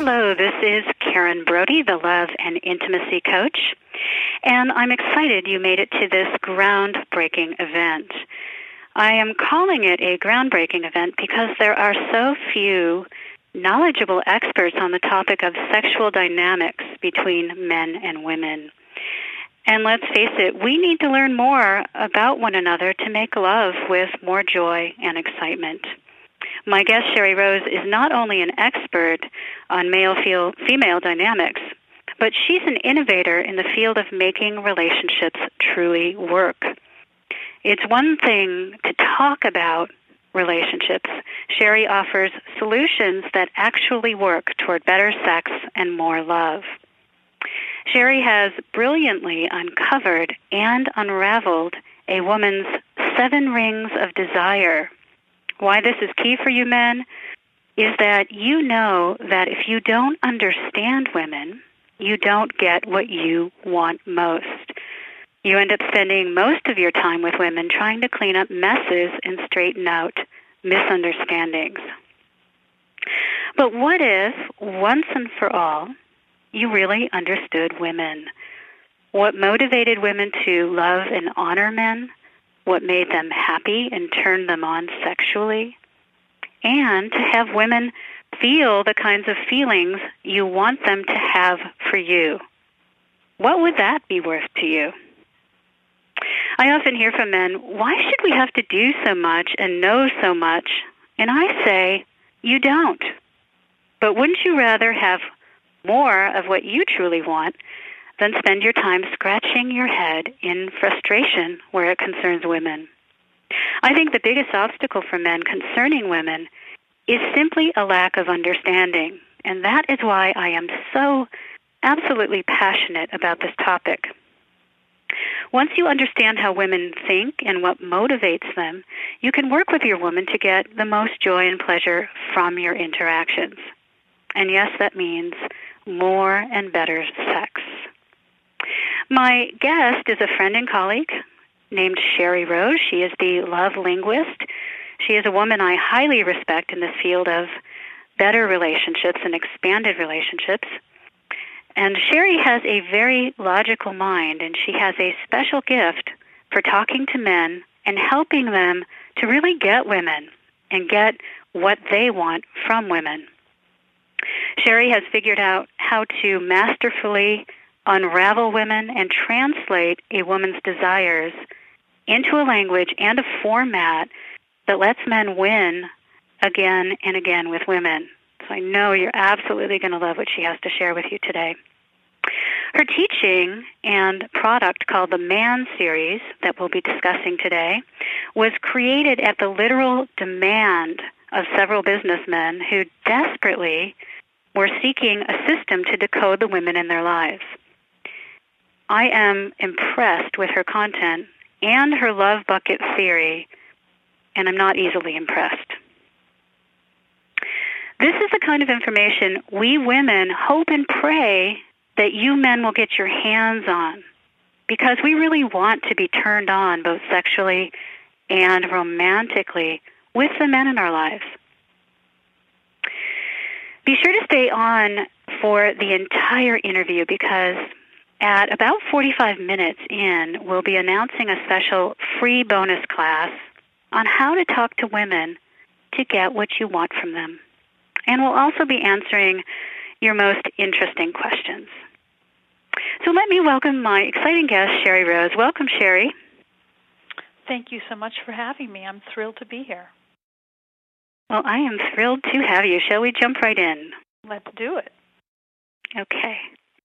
Hello, this is Karen Brody, the Love and Intimacy Coach, and I'm excited you made it to this groundbreaking event. I am calling it a groundbreaking event because there are so few knowledgeable experts on the topic of sexual dynamics between men and women. And let's face it, we need to learn more about one another to make love with more joy and excitement. My guest, Sherry Rose, is not only an expert on male-female dynamics, but she's an innovator in the field of making relationships truly work. It's one thing to talk about relationships. Sherry offers solutions that actually work toward better sex and more love. Sherry has brilliantly uncovered and unraveled a woman's 7 rings of desire. Why this is key for you men is that you know that if you don't understand women, you don't get what you want most. You end up spending most of your time with women trying to clean up messes and straighten out misunderstandings. But what if, once and for all, you really understood women? What motivated women to love and honor men? What made them happy and turned them on sexually? And to have women feel the kinds of feelings you want them to have for you. What would that be worth to you? I often hear from men, why should we have to do so much and know so much? And I say, you don't. But wouldn't you rather have more of what you truly want than spend your time scratching your head in frustration where it concerns women? I think the biggest obstacle for men concerning women is simply a lack of understanding, and that is why I am so absolutely passionate about this topic. Once you understand how women think and what motivates them, you can work with your woman to get the most joy and pleasure from your interactions. And yes, that means more and better sex. My guest is a friend and colleague named Sherry Rose. She is the love linguist. She is a woman I highly respect in the field of better relationships and expanded relationships. And Sherry has a very logical mind, and she has a special gift for talking to men and helping them to really get women and get what they want from women. Sherry has figured out how to masterfully unravel women and translate a woman's desires into a language and a format that lets men win again and again with women. So I know you're absolutely going to love what she has to share with you today. Her teaching and product called the Man Series that we'll be discussing today was created at the literal demand of several businessmen who desperately were seeking a system to decode the women in their lives. I am impressed with her content and her love bucket theory, and I'm not easily impressed. This is the kind of information we women hope and pray that you men will get your hands on, because we really want to be turned on both sexually and romantically with the men in our lives. Be sure to stay on for the entire interview, because at about 45 minutes in, we'll be announcing a special free bonus class on how to talk to women to get what you want from them. And we'll also be answering your most interesting questions. So let me welcome my exciting guest, Sherry Rose. Welcome, Sherry. Thank you so much for having me. I'm thrilled to be here. Well, I am thrilled to have you. Shall we jump right in? Let's do it. Okay.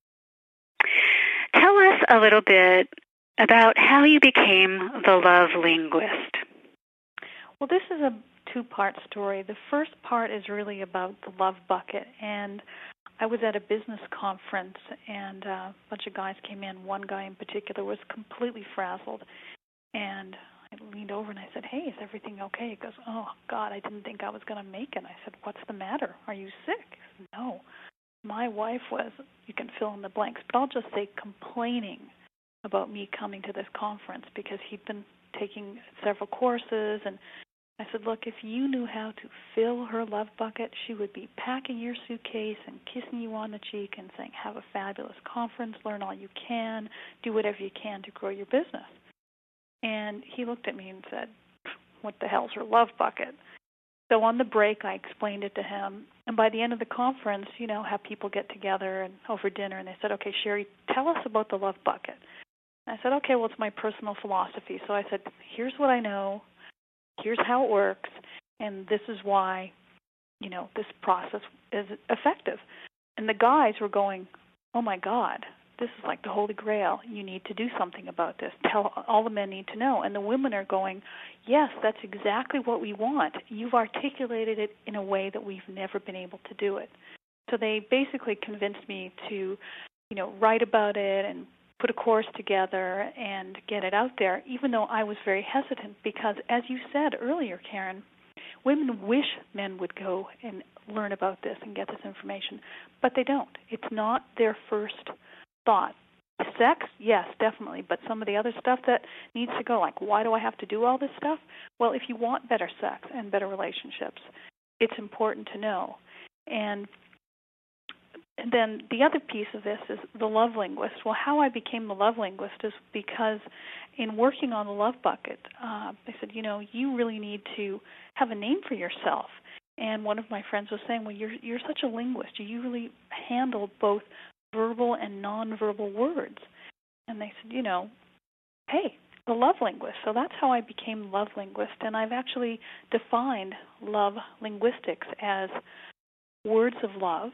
Tell us a little bit about how you became the love linguist. Well, this is a 2-part story. The first part is really about the love bucket, and I was at a business conference, and a bunch of guys came in. One guy in particular was completely frazzled, and I leaned over and I said, "Hey, is everything okay?" He goes, "Oh, God, I didn't think I was going to make it." I said, "What's the matter? Are you sick?" He said, "No. My wife was," you can fill in the blanks, but I'll just say complaining about me coming to this conference because he'd been taking several courses and I said, look, if you knew how to fill her love bucket, she would be packing your suitcase and kissing you on the cheek and saying, have a fabulous conference, learn all you can, do whatever you can to grow your business. And he looked at me and said, what the hell's her love bucket? So on the break, I explained it to him. And by the end of the conference, have people get together and over dinner, and they said, okay, Sherry, tell us about the love bucket. And I said, okay, well, it's my personal philosophy. So I said, here's what I know. Here's how it works, and this is why, this process is effective. And the guys were going, oh, my God, this is like the Holy Grail. You need to do something about this. All the men need to know. And the women are going, yes, that's exactly what we want. You've articulated it in a way that we've never been able to do it. So they basically convinced me to, write about it and put a course together and get it out there, even though I was very hesitant because, as you said earlier, Karen, women wish men would go and learn about this and get this information, but they don't. It's not their first thought. Sex, yes, definitely, but some of the other stuff that needs to go, like why do I have to do all this stuff? Well, if you want better sex and better relationships, it's important to know. And then the other piece of this is the love linguist. Well, how I became the love linguist is because in working on the love bucket, they said, you really need to have a name for yourself. And one of my friends was saying, well, you're such a linguist. You really handle both verbal and nonverbal words. And they said, hey, the love linguist. So that's how I became love linguist. And I've actually defined love linguistics as words of love,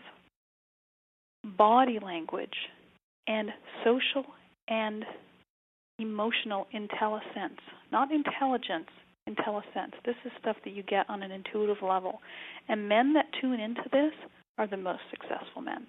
body language, and social and emotional intelligence. Not intelligence, intelligence. This is stuff that you get on an intuitive level. And men that tune into this are the most successful men.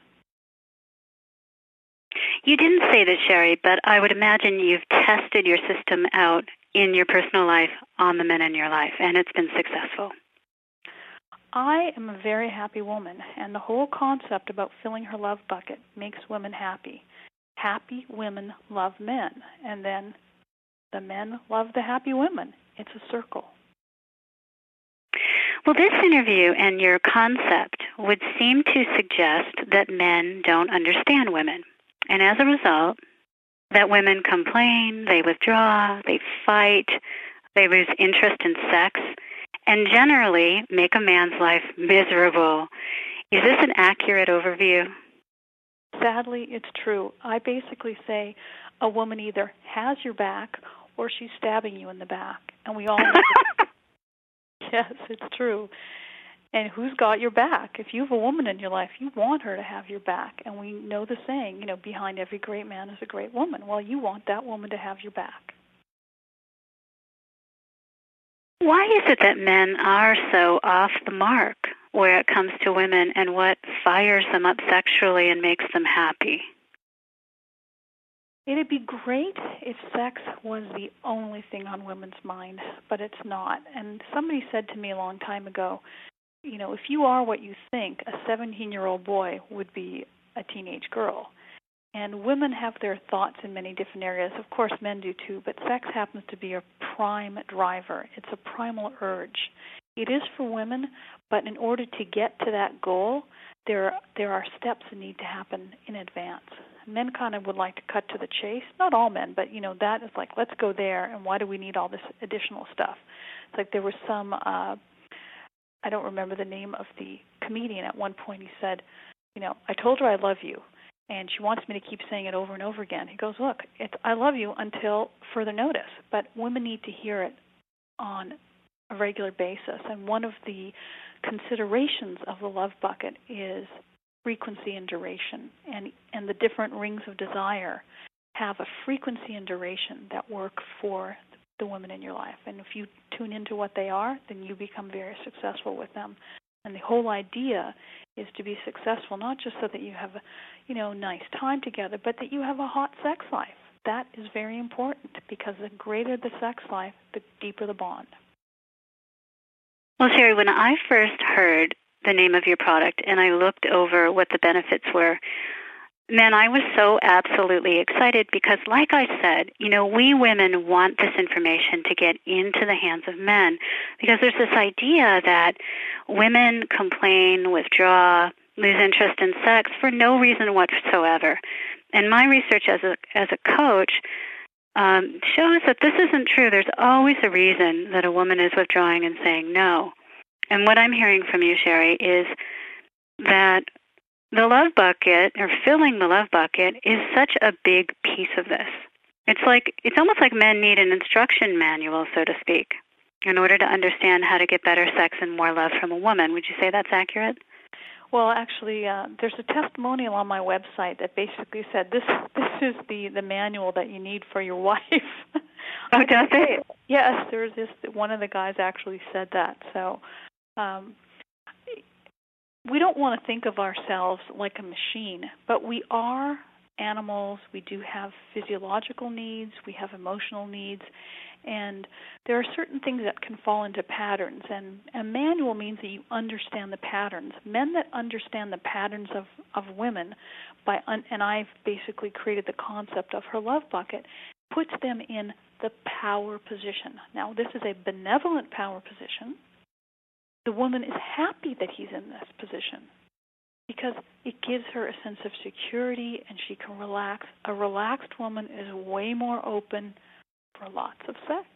You didn't say this, Sherry, but I would imagine you've tested your system out in your personal life on the men in your life, and it's been successful. I am a very happy woman, and the whole concept about filling her love bucket makes women happy. Happy women love men, and then the men love the happy women. It's a circle. Well, this interview and your concept would seem to suggest that men don't understand women, and as a result, that women complain, they withdraw, they fight, they lose interest in sex, and generally make a man's life miserable. Is this an accurate overview? Sadly, it's true. I basically say a woman either has your back or she's stabbing you in the back. And we all know that. Yes, it's true. And who's got your back? If you have a woman in your life, you want her to have your back. And we know the saying, behind every great man is a great woman. Well, you want that woman to have your back. Why is it that men are so off the mark where it comes to women, and what fires them up sexually and makes them happy? It'd be great if sex was the only thing on women's mind, but it's not. And somebody said to me a long time ago, if you are what you think, a 17-year-old boy would be a teenage girl. And women have their thoughts in many different areas. Of course, men do too, but sex happens to be a prime driver. It's a primal urge. It is for women, but in order to get to that goal, there are steps that need to happen in advance. Men kind of would like to cut to the chase. Not all men, but, that is like, let's go there, and why do we need all this additional stuff? It's like there was some, I don't remember the name of the comedian. At one point he said, I told her I love you, and she wants me to keep saying it over and over again. He goes, look, it's I love you until further notice. But women need to hear it on a regular basis. And one of the considerations of the love bucket is frequency and duration. And the different rings of desire have a frequency and duration that work for the women in your life. And if you tune into what they are, then you become very successful with them. And the whole idea is to be successful, not just so that you have a nice time together, but that you have a hot sex life. That is very important, because the greater the sex life, the deeper the bond. Well, Sherry, when I first heard the name of your product and I looked over what the benefits were, Man, I was so absolutely excited because, like I said, we women want this information to get into the hands of men because there's this idea that women complain, withdraw, lose interest in sex for no reason whatsoever. And my research as a coach shows that this isn't true. There's always a reason that a woman is withdrawing and saying no. And what I'm hearing from you, Sherry, is that the love bucket, or filling the love bucket, is such a big piece of this. It's almost like men need an instruction manual, so to speak, in order to understand how to get better sex and more love from a woman. Would you say that's accurate? Well, actually, there's a testimonial on my website that basically said this is the manual that you need for your wife. Oh, does it? Yes, there's this. One of the guys actually said that. So we don't want to think of ourselves like a machine, but we are animals. We do have physiological needs. We have emotional needs. And there are certain things that can fall into patterns. And a manual means that you understand the patterns. Men that understand the patterns of women, and I've basically created the concept of her love bucket, puts them in the power position. Now, this is a benevolent power position. The woman is happy that he's in this position because it gives her a sense of security and she can relax. A relaxed woman is way more open for lots of sex.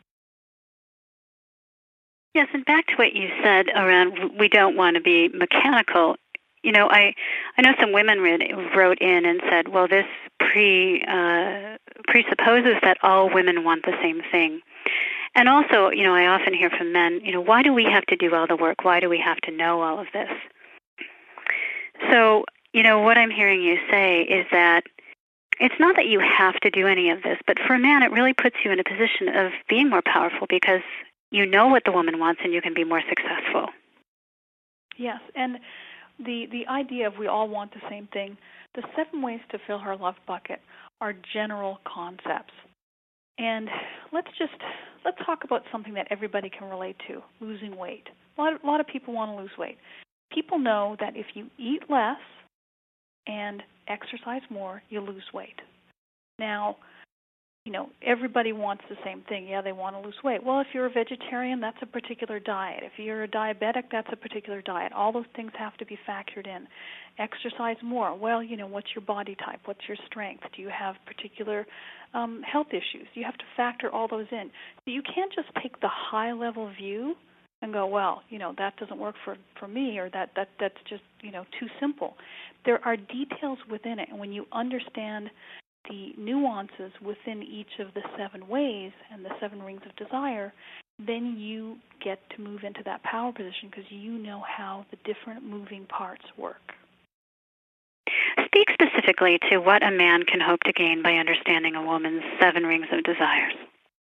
Yes, and back to what you said around we don't want to be mechanical. I know some women wrote in and said, well, this presupposes that all women want the same thing. And also, I often hear from men, why do we have to do all the work? Why do we have to know all of this? So, what I'm hearing you say is that it's not that you have to do any of this, but for a man, it really puts you in a position of being more powerful because you know what the woman wants and you can be more successful. Yes, and the idea of we all want the same thing, the 7 ways to fill her love bucket are general concepts. And let's talk about something that everybody can relate to, losing weight. A lot of people want to lose weight. People know that if you eat less and exercise more, you lose weight. Now, everybody wants the same thing. Yeah, they want to lose weight. Well, if you're a vegetarian, that's a particular diet. If you're a diabetic, that's a particular diet. All those things have to be factored in. Exercise more. Well, what's your body type? What's your strength? Do you have particular health issues? You have to factor all those in. So you can't just take the high-level view and go, well, that doesn't work for me, or that's just, too simple. There are details within it, and when you understand the nuances within each of the 7 ways and the 7 rings of desire, then you get to move into that power position because you know how the different moving parts work. Speak specifically to what a man can hope to gain by understanding a woman's 7 rings of desires.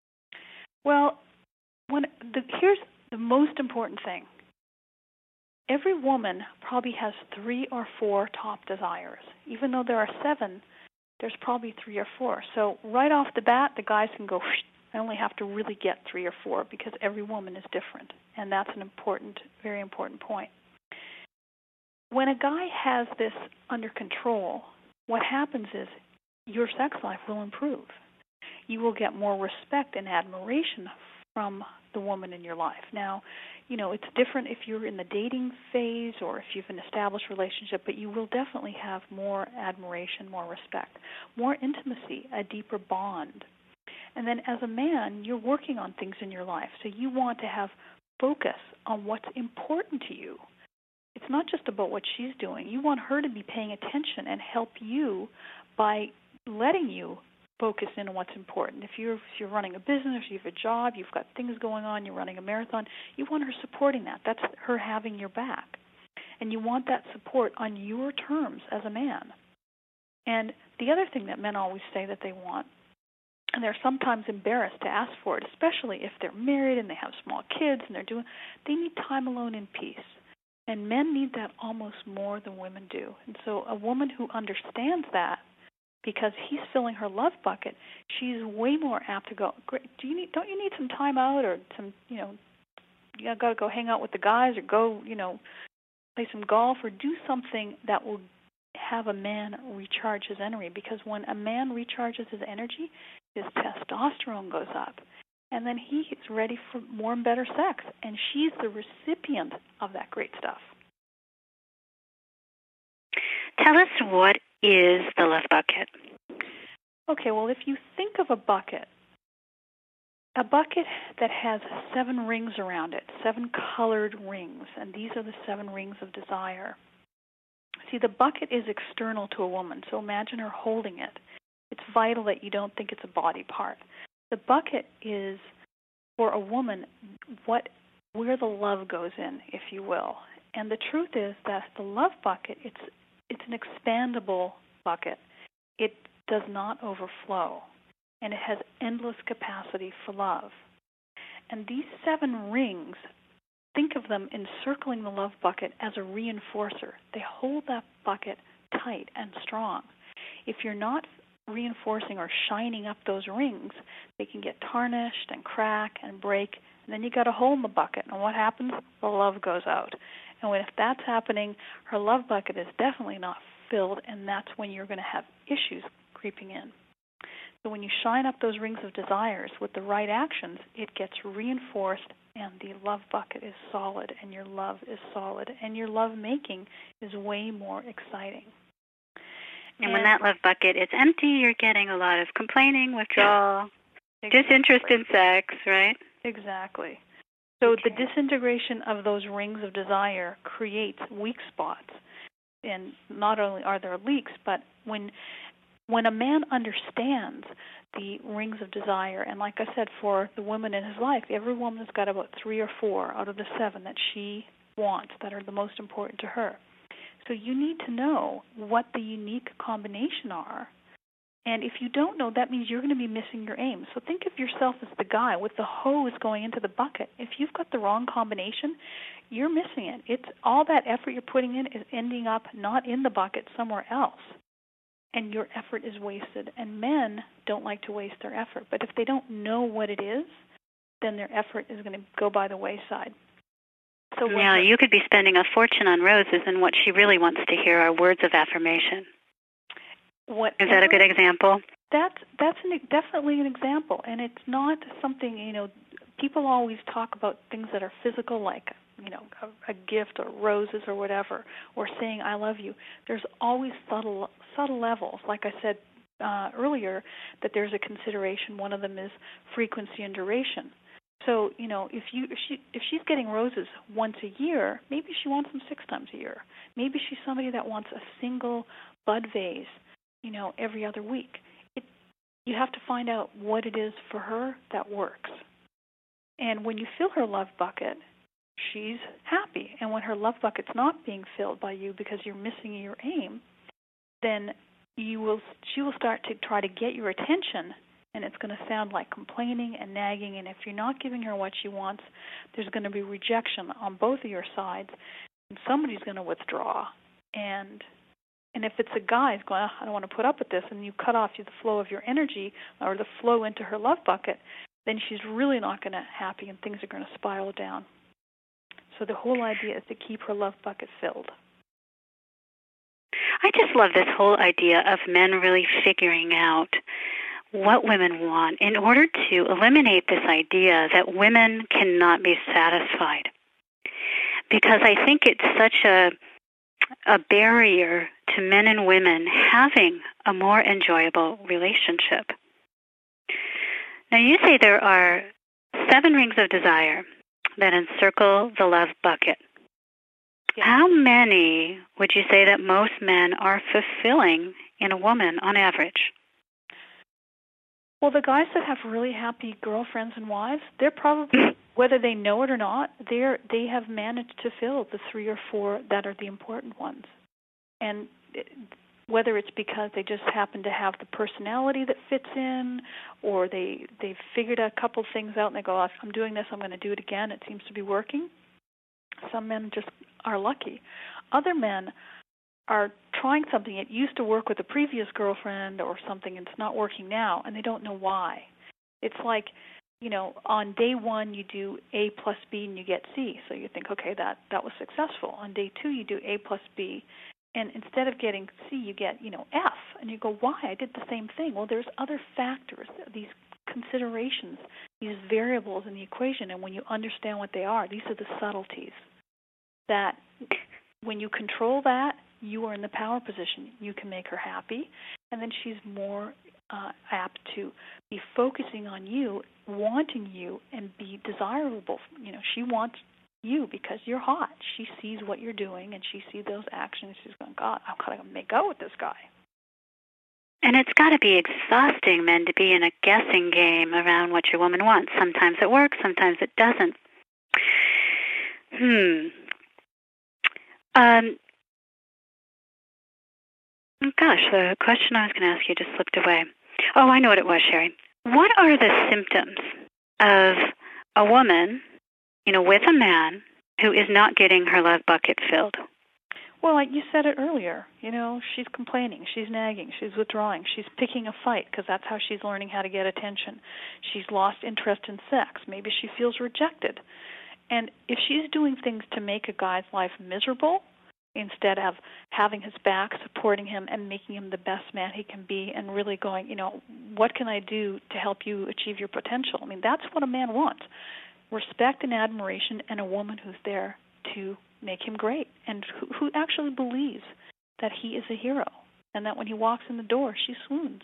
Well, here's the most important thing. Every woman probably has 3 or 4 top desires. Even though there are 7, there's probably 3 or 4. So right off the bat, the guys can go, I only have to really get 3 or 4 because every woman is different. And that's an important, very important point. When a guy has this under control, what happens is your sex life will improve. You will get more respect and admiration from the woman in your life. Now, it's different if you're in the dating phase or if you've an established relationship, but you will definitely have more admiration, more respect, more intimacy, a deeper bond. And then as a man, you're working on things in your life, so you want to have focus on what's important to you. It's not just about what she's doing. You want her to be paying attention and help you by letting you focus in on what's important. If you're running a business, you have a job, you've got things going on, you're running a marathon, you want her supporting that. That's her having your back. And you want that support on your terms as a man. And the other thing that men always say that they want, and they're sometimes embarrassed to ask for it, especially if they're married and they have small kids and they need time alone in peace. And men need that almost more than women do. And so a woman who understands that, because he's filling her love bucket, she's way more apt to go, great, don't you need some time out, or some, you got to go hang out with the guys, or go, play some golf, or do something that will have a man recharge his energy, because when a man recharges his energy, his testosterone goes up, and then he is ready for more and better sex, and she's the recipient of that great stuff. Tell us, what is the love bucket? Okay, well, if you think of a bucket that has 7 rings around it, 7 colored rings, and these are the 7 rings of desire. See, the bucket is external to a woman, so imagine her holding it. It's vital that you don't think it's a body part. The bucket is, for a woman, where the love goes in, if you will. And the truth is that the love bucket, it's an expandable bucket. It does not overflow, and it has endless capacity for love. And these 7 rings, think of them encircling the love bucket as a reinforcer. They hold that bucket tight and strong. If you're not reinforcing or shining up those rings, they can get tarnished and crack and break, and then you got a hole in the bucket. And what happens? The love goes out. And if that's happening, her love bucket is definitely not filled, and that's when you're going to have issues creeping in. So when you shine up those rings of desires with the right actions, it gets reinforced, and the love bucket is solid, and your love is solid, and your love making is way more exciting. And when that love bucket is empty, you're getting a lot of complaining, withdrawal, disinterest in sex, right? Exactly. So the disintegration of those rings of desire creates weak spots. And not only are there leaks, but when a man understands the rings of desire, and like I said, for the women in his life, every woman's got about 3 or 4 out of the 7 that she wants that are the most important to her. So you need to know what the unique combination are. And if you don't know, that means you're going to be missing your aim. So think of yourself as the guy with the hose going into the bucket. If you've got the wrong combination, you're missing it. It's all that effort you're putting in is ending up not in the bucket, somewhere else. And your effort is wasted. And men don't like to waste their effort. But if they don't know what it is, then their effort is going to go by the wayside. So now, you could be spending a fortune on roses, and what she really wants to hear are words of affirmation. Is that a good example? That's definitely an example, and it's not something, people always talk about things that are physical, like, a gift or roses or whatever, or saying I love you. There's always subtle levels. Like I said earlier, that there's a consideration. One of them is frequency and duration. So, if she's getting roses once a year, maybe she wants them 6 times a year. Maybe she's somebody that wants a single bud vase, every other week. You have to find out what it is for her that works. And when you fill her love bucket, she's happy. And when her love bucket's not being filled by you because you're missing your aim, then she will start to try to get your attention, and it's going to sound like complaining and nagging. And if you're not giving her what she wants, there's going to be rejection on both of your sides, and somebody's going to withdraw. And if it's a guy who's going, I don't want to put up with this, and you cut off the flow of your energy or the flow into her love bucket, then she's really not going to be happy, and things are going to spiral down. So the whole idea is to keep her love bucket filled. I just love this whole idea of men really figuring out what women want in order to eliminate this idea that women cannot be satisfied. Because I think it's such a barrier to men and women having a more enjoyable relationship. Now, you say there are 7 rings of desire that encircle the love bucket. Yes. How many would you say that most men are fulfilling in a woman on average? Well, the guys that have really happy girlfriends and wives, they're probably, whether they know it or not, they have managed to fill the 3 or 4 that are the important ones. And whether it's because they just happen to have the personality that fits in, or they've figured a couple things out and they go, I'm doing this, I'm going to do it again, it seems to be working. Some men just are lucky. Other men are trying something. It used to work with a previous girlfriend or something, and it's not working now, and they don't know why. It's like, on day 1 you do A plus B and you get C. So you think, okay, that was successful. On day 2 you do A plus B And instead of getting C, you get, F. And you go, why? I did the same thing. Well, there's other factors, these considerations, these variables in the equation. And when you understand what they are, these are the subtleties that when you control that, you are in the power position. You can make her happy, and then she's more apt to be focusing on you, wanting you, and be desirable. She wants you because you're hot. She sees what you're doing, and she sees those actions. She's going, God, I'm going to make out with this guy. And it's got to be exhausting, men, to be in a guessing game around what your woman wants. Sometimes it works, sometimes it doesn't. Gosh, the question I was going to ask you just slipped away. Oh, I know what it was, Sherry. What are the symptoms of a woman, with a man who is not getting her love bucket filled? Well, like you said it earlier, she's complaining, she's nagging, she's withdrawing, she's picking a fight because that's how she's learning how to get attention. She's lost interest in sex. Maybe she feels rejected. And if she's doing things to make a guy's life miserable, instead of having his back, supporting him, and making him the best man he can be, and really going, what can I do to help you achieve your potential? I mean, that's what a man wants. Respect and admiration, and a woman who's there to make him great, and who actually believes that he is a hero, and that when he walks in the door, she swoons.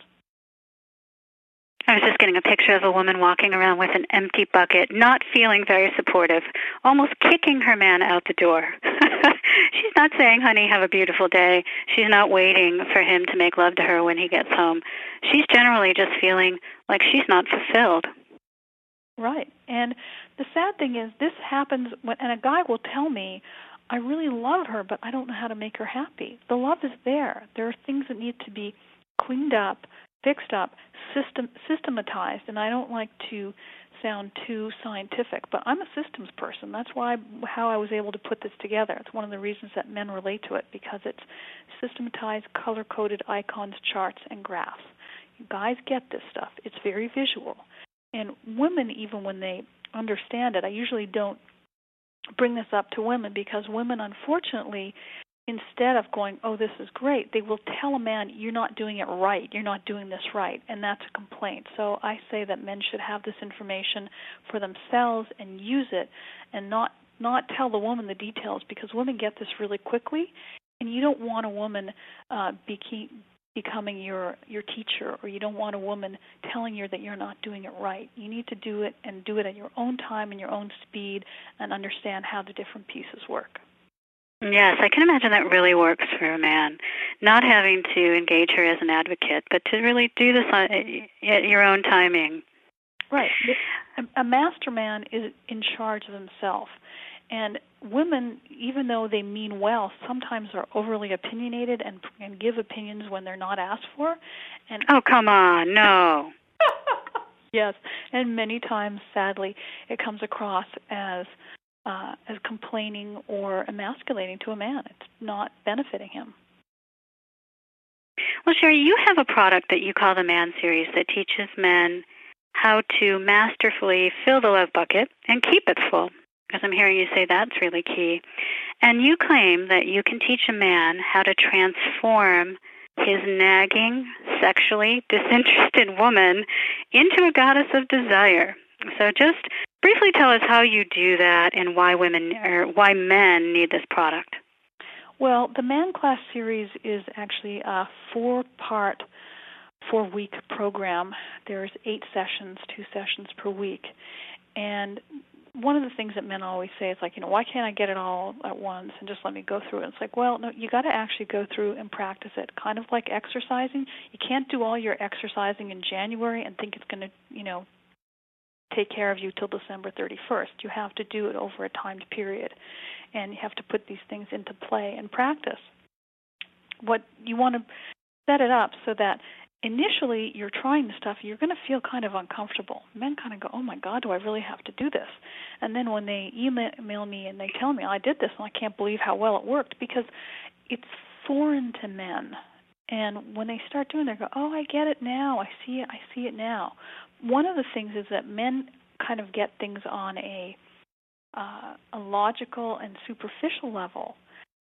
I was just getting a picture of a woman walking around with an empty bucket, not feeling very supportive, almost kicking her man out the door. She's not saying, honey, have a beautiful day. She's not waiting for him to make love to her when he gets home. She's generally just feeling like she's not fulfilled. Right. And the sad thing is this happens and a guy will tell me, I really love her, but I don't know how to make her happy. The love is there. There are things that need to be cleaned up, fixed up, systematized, and I don't like to sound too scientific, but I'm a systems person. That's how I was able to put this together. It's one of the reasons that men relate to it, because it's systematized, color-coded icons, charts, and graphs. You guys get this stuff. It's very visual. And women, even when they understand it, I usually don't bring this up to women, because women, unfortunately, instead of going, oh, this is great, they will tell a man, you're not doing it right, you're not doing this right, and that's a complaint. So I say that men should have this information for themselves and use it, and not tell the woman the details, because women get this really quickly, and you don't want a woman becoming your teacher, or you don't want a woman telling you that you're not doing it right. You need to do it, and do it at your own time and your own speed, and understand how the different pieces work. Yes, I can imagine that really works for a man, not having to engage her as an advocate, but to really do this at your own timing. Right. A master man is in charge of himself. And women, even though they mean well, sometimes are overly opinionated and give opinions when they're not asked for. And oh, come on, no. Yes, and many times, sadly, it comes across as complaining or emasculating to a man. It's not benefiting him. Well, Sherry, you have a product that you call the Man Series that teaches men how to masterfully fill the love bucket and keep it full, because I'm hearing you say that's really key. And you claim that you can teach a man how to transform his nagging, sexually disinterested woman into a goddess of desire. So just briefly tell us how you do that and why men need this product. Well, the Man Class series is actually a 4-part, 4-week program. There's 8 sessions, 2 sessions per week. And one of the things that men always say is like, why can't I get it all at once and just let me go through it? It's like, well, no, you got to actually go through and practice it, kind of like exercising. You can't do all your exercising in January and think it's going to, take care of you till December 31st. You have to do it over a timed period, and you have to put these things into play and practice. What you want to set it up so that initially you're trying the stuff, you're going to feel kind of uncomfortable. Men kind of go, oh my God, do I really have to do this? And then when they email me and they tell me, I did this and I can't believe how well it worked, because it's foreign to men. And when they start doing it, they go, oh, I get it now. I see it now. One of the things is that men kind of get things on a logical and superficial level,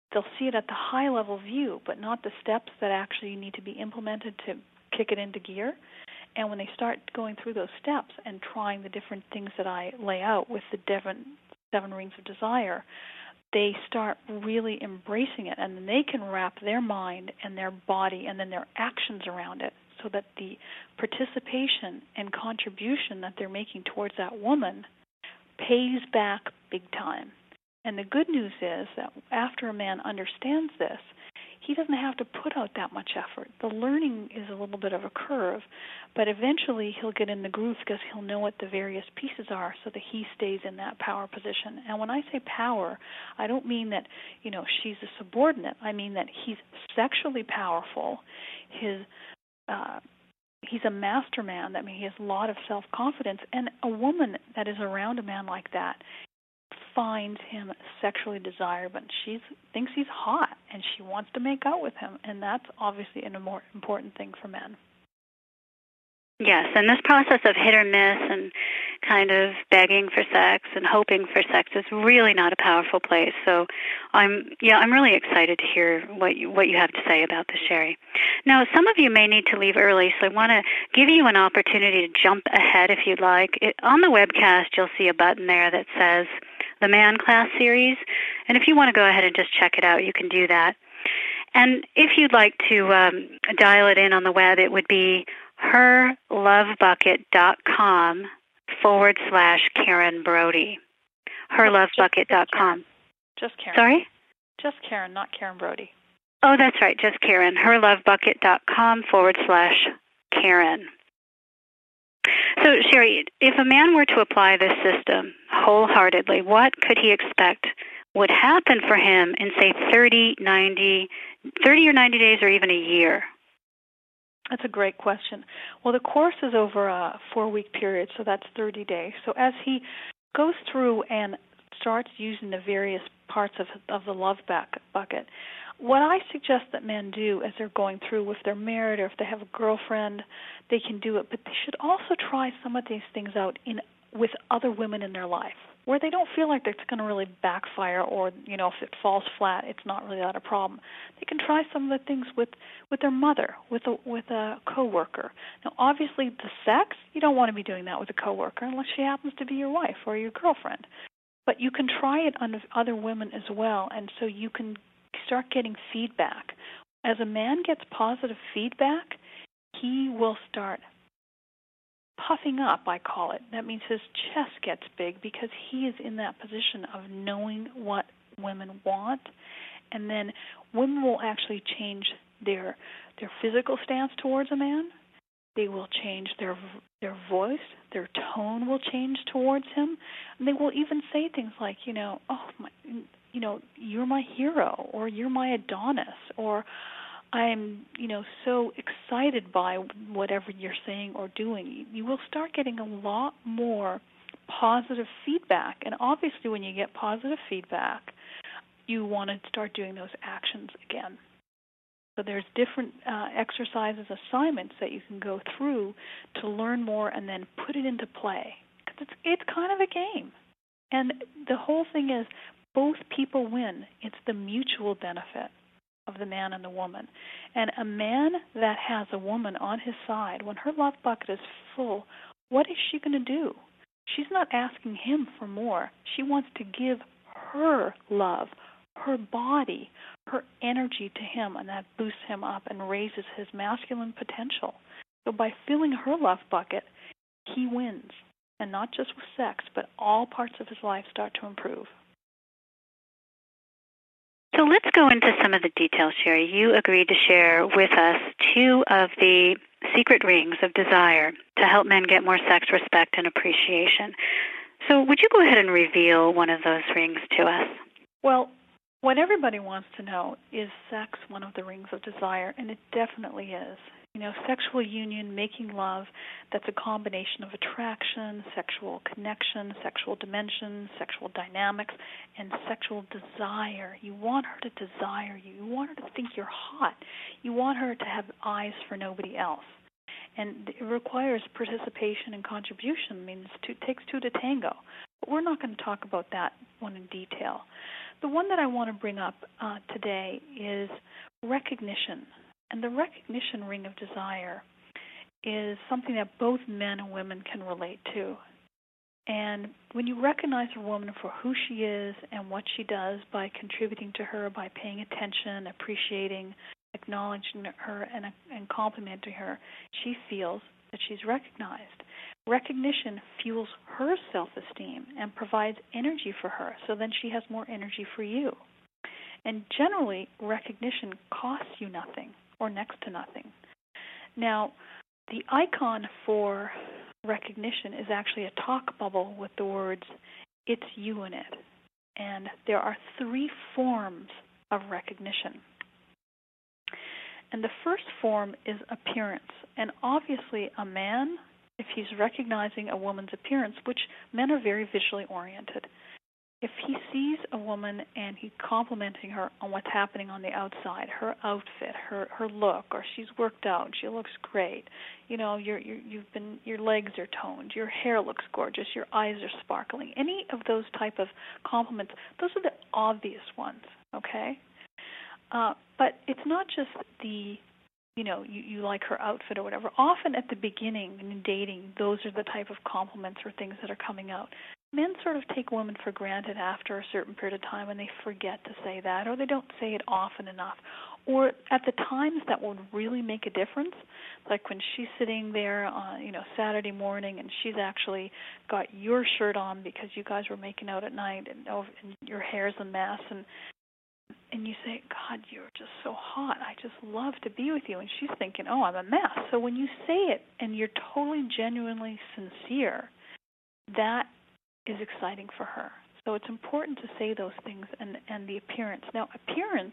they'll see it at the high-level view, but not the steps that actually need to be implemented to kick it into gear. And when they start going through those steps and trying the different things that I lay out with the different 7 rings of desire, they start really embracing it, and then they can wrap their mind and their body and then their actions around it so that the participation and contribution that they're making towards that woman pays back big time. And the good news is that after a man understands this, he doesn't have to put out that much effort. The learning is a little bit of a curve, but eventually he'll get in the groove because he'll know what the various pieces are so that he stays in that power position. And when I say power, I don't mean that, she's a subordinate. I mean that he's sexually powerful. He's a master man. That means he has a lot of self-confidence. And a woman that is around a man like that finds him sexually desirable. She thinks he's hot, and she wants to make out with him, and that's obviously a more important thing for men. Yes, and this process of hit or miss and kind of begging for sex and hoping for sex is really not a powerful place. So I'm really excited to hear what you have to say about this, Sherry. Now, some of you may need to leave early, so I want to give you an opportunity to jump ahead if you'd like. On the webcast, you'll see a button there that says the Man Class Series, and if you want to go ahead and just check it out, you can do that. And if you'd like to dial it in on the web, it would be herlovebucket.com/Karen Brody. herlovebucket.com. Just Karen. Sorry? Just Karen, not Karen Brody. Oh, that's right, just Karen. herlovebucket.com/Karen. So, Sherry, if a man were to apply this system wholeheartedly, what could he expect would happen for him in, say, 30 or 90 days or even a year? That's a great question. Well, the course is over a 4-week period, so that's 30 days. So as he goes through and starts using the various parts of the love bucket, what I suggest that men do as they're going through, if they're married or if they have a girlfriend, they can do it, but they should also try some of these things out with other women in their life, where they don't feel like it's going to really backfire, or if it falls flat, it's not really that a problem. They can try some of the things with their mother, with a coworker. Now, obviously, the sex, you don't want to be doing that with a coworker unless she happens to be your wife or your girlfriend. But you can try it on other women as well, and so you can start getting feedback. As a man gets positive feedback, he will start puffing up, I call it. That means his chest gets big because he is in that position of knowing what women want. And then women will actually change their physical stance towards a man. They will change their voice. Their tone will change towards him. And they will even say things like, you're my hero, or you're my Adonis, or I'm, so excited by whatever you're saying or doing. You will start getting a lot more positive feedback. And obviously when you get positive feedback, you want to start doing those actions again. So there's different exercises, assignments that you can go through to learn more and then put it into play. Because it's kind of a game. And the whole thing is both people win. It's the mutual benefit of the man and the woman. And a man that has a woman on his side, when her love bucket is full, what is she going to do? She's not asking him for more. She wants to give her love, her body, her energy to him, and that boosts him up and raises his masculine potential. So by filling her love bucket, he wins. And not just with sex, but all parts of his life start to improve. So let's go into some of the details, Sherry. You agreed to share with us 2 of the secret rings of desire to help men get more sex, respect, and appreciation. So would you go ahead and reveal one of those rings to us? Well, what everybody wants to know, is sex one of the rings of desire? And it definitely is. Sexual union, making love, that's a combination of attraction, sexual connection, sexual dimension, sexual dynamics, and sexual desire. You want her to desire you. You want her to think you're hot. You want her to have eyes for nobody else. And it requires participation and contribution. It takes 2 to tango. we're not going to talk about that one in detail. The one that I want to bring up today is recognition. And the recognition ring of desire is something that both men and women can relate to. And when you recognize a woman for who she is and what she does by contributing to her, by paying attention, appreciating, acknowledging her, and complimenting her, she feels that she's recognized. Recognition fuels her self-esteem and provides energy for her, so then she has more energy for you. And generally, recognition costs you nothing or next to nothing. Now, the icon for recognition is actually a talk bubble with the words, "It's you" in it. And there are 3 forms of recognition. And the first form is appearance. And obviously a man, if he's recognizing a woman's appearance, which men are very visually oriented, if he sees a woman and he's complimenting her on what's happening on the outside, her outfit, her look, or she's worked out, she looks great, you know, your legs are toned, your hair looks gorgeous, your eyes are sparkling, any of those type of compliments, those are the obvious ones, okay? But it's not just the, you know, you like her outfit or whatever. Often at the beginning in dating, those are the type of compliments or things that are coming out. Men sort of take women for granted after a certain period of time, and they forget to say that, or they don't say it often enough. Or at the times that would really make a difference, like when she's sitting there on, you know, Saturday morning, and she's actually got your shirt on because you guys were making out at night, and your hair's a mess, and you say, "God, you're just so hot. I just love to be with you." And she's thinking, "Oh, I'm a mess." So when you say it and you're totally, genuinely sincere, that is exciting for her. So it's important to say those things and the appearance. Now, appearance,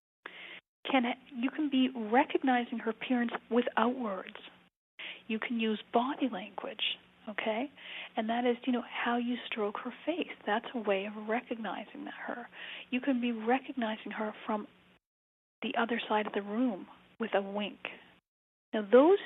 you can be recognizing her appearance without words. You can use body language, okay? And that is, you know, how you stroke her face. That's a way of recognizing her. You can be recognizing her from the other side of the room with a wink. Now, those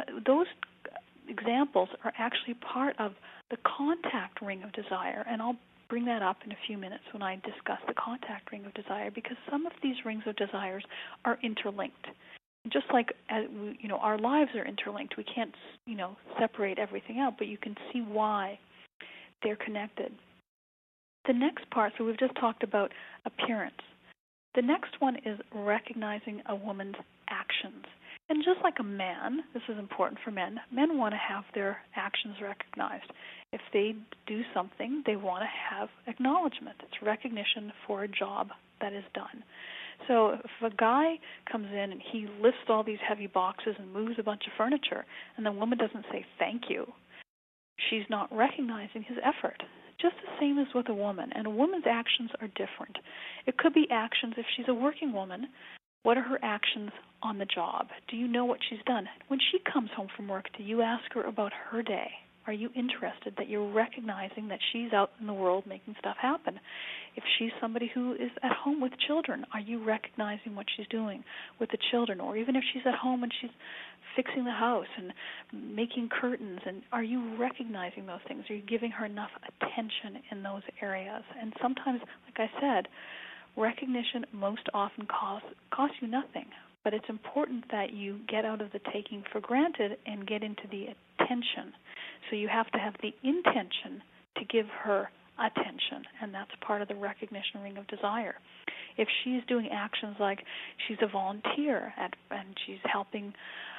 examples are actually part of the contact ring of desire, and I'll bring that up in a few minutes when I discuss the contact ring of desire, because some of these rings of desires are interlinked. Just like, you know, our lives are interlinked. We can't, you know, separate everything out, but you can see why they're connected. The next part, so we've just talked about appearance. The next one is recognizing a woman's actions. And just like a man, this is important for men, men want to have their actions recognized. If they do something, they want to have acknowledgement. It's recognition for a job that is done. So if a guy comes in and he lifts all these heavy boxes and moves a bunch of furniture, and the woman doesn't say thank you, she's not recognizing his effort. Just the same as with a woman. And a woman's actions are different. It could be actions, if she's a working woman, what are her actions on the job? Do you know what she's done? When she comes home from work, do you ask her about her day? Are you interested that you're recognizing that she's out in the world making stuff happen? If she's somebody who is at home with children, are you recognizing what she's doing with the children? Or even if she's at home and she's fixing the house and making curtains, and are you recognizing those things? Are you giving her enough attention in those areas? And sometimes, like I said, recognition most often costs you nothing, but it's important that you get out of the taking for granted and get into the attention. So you have to have the intention to give her attention, and that's part of the recognition ring of desire. If she's doing actions like she's a volunteer and she's helping,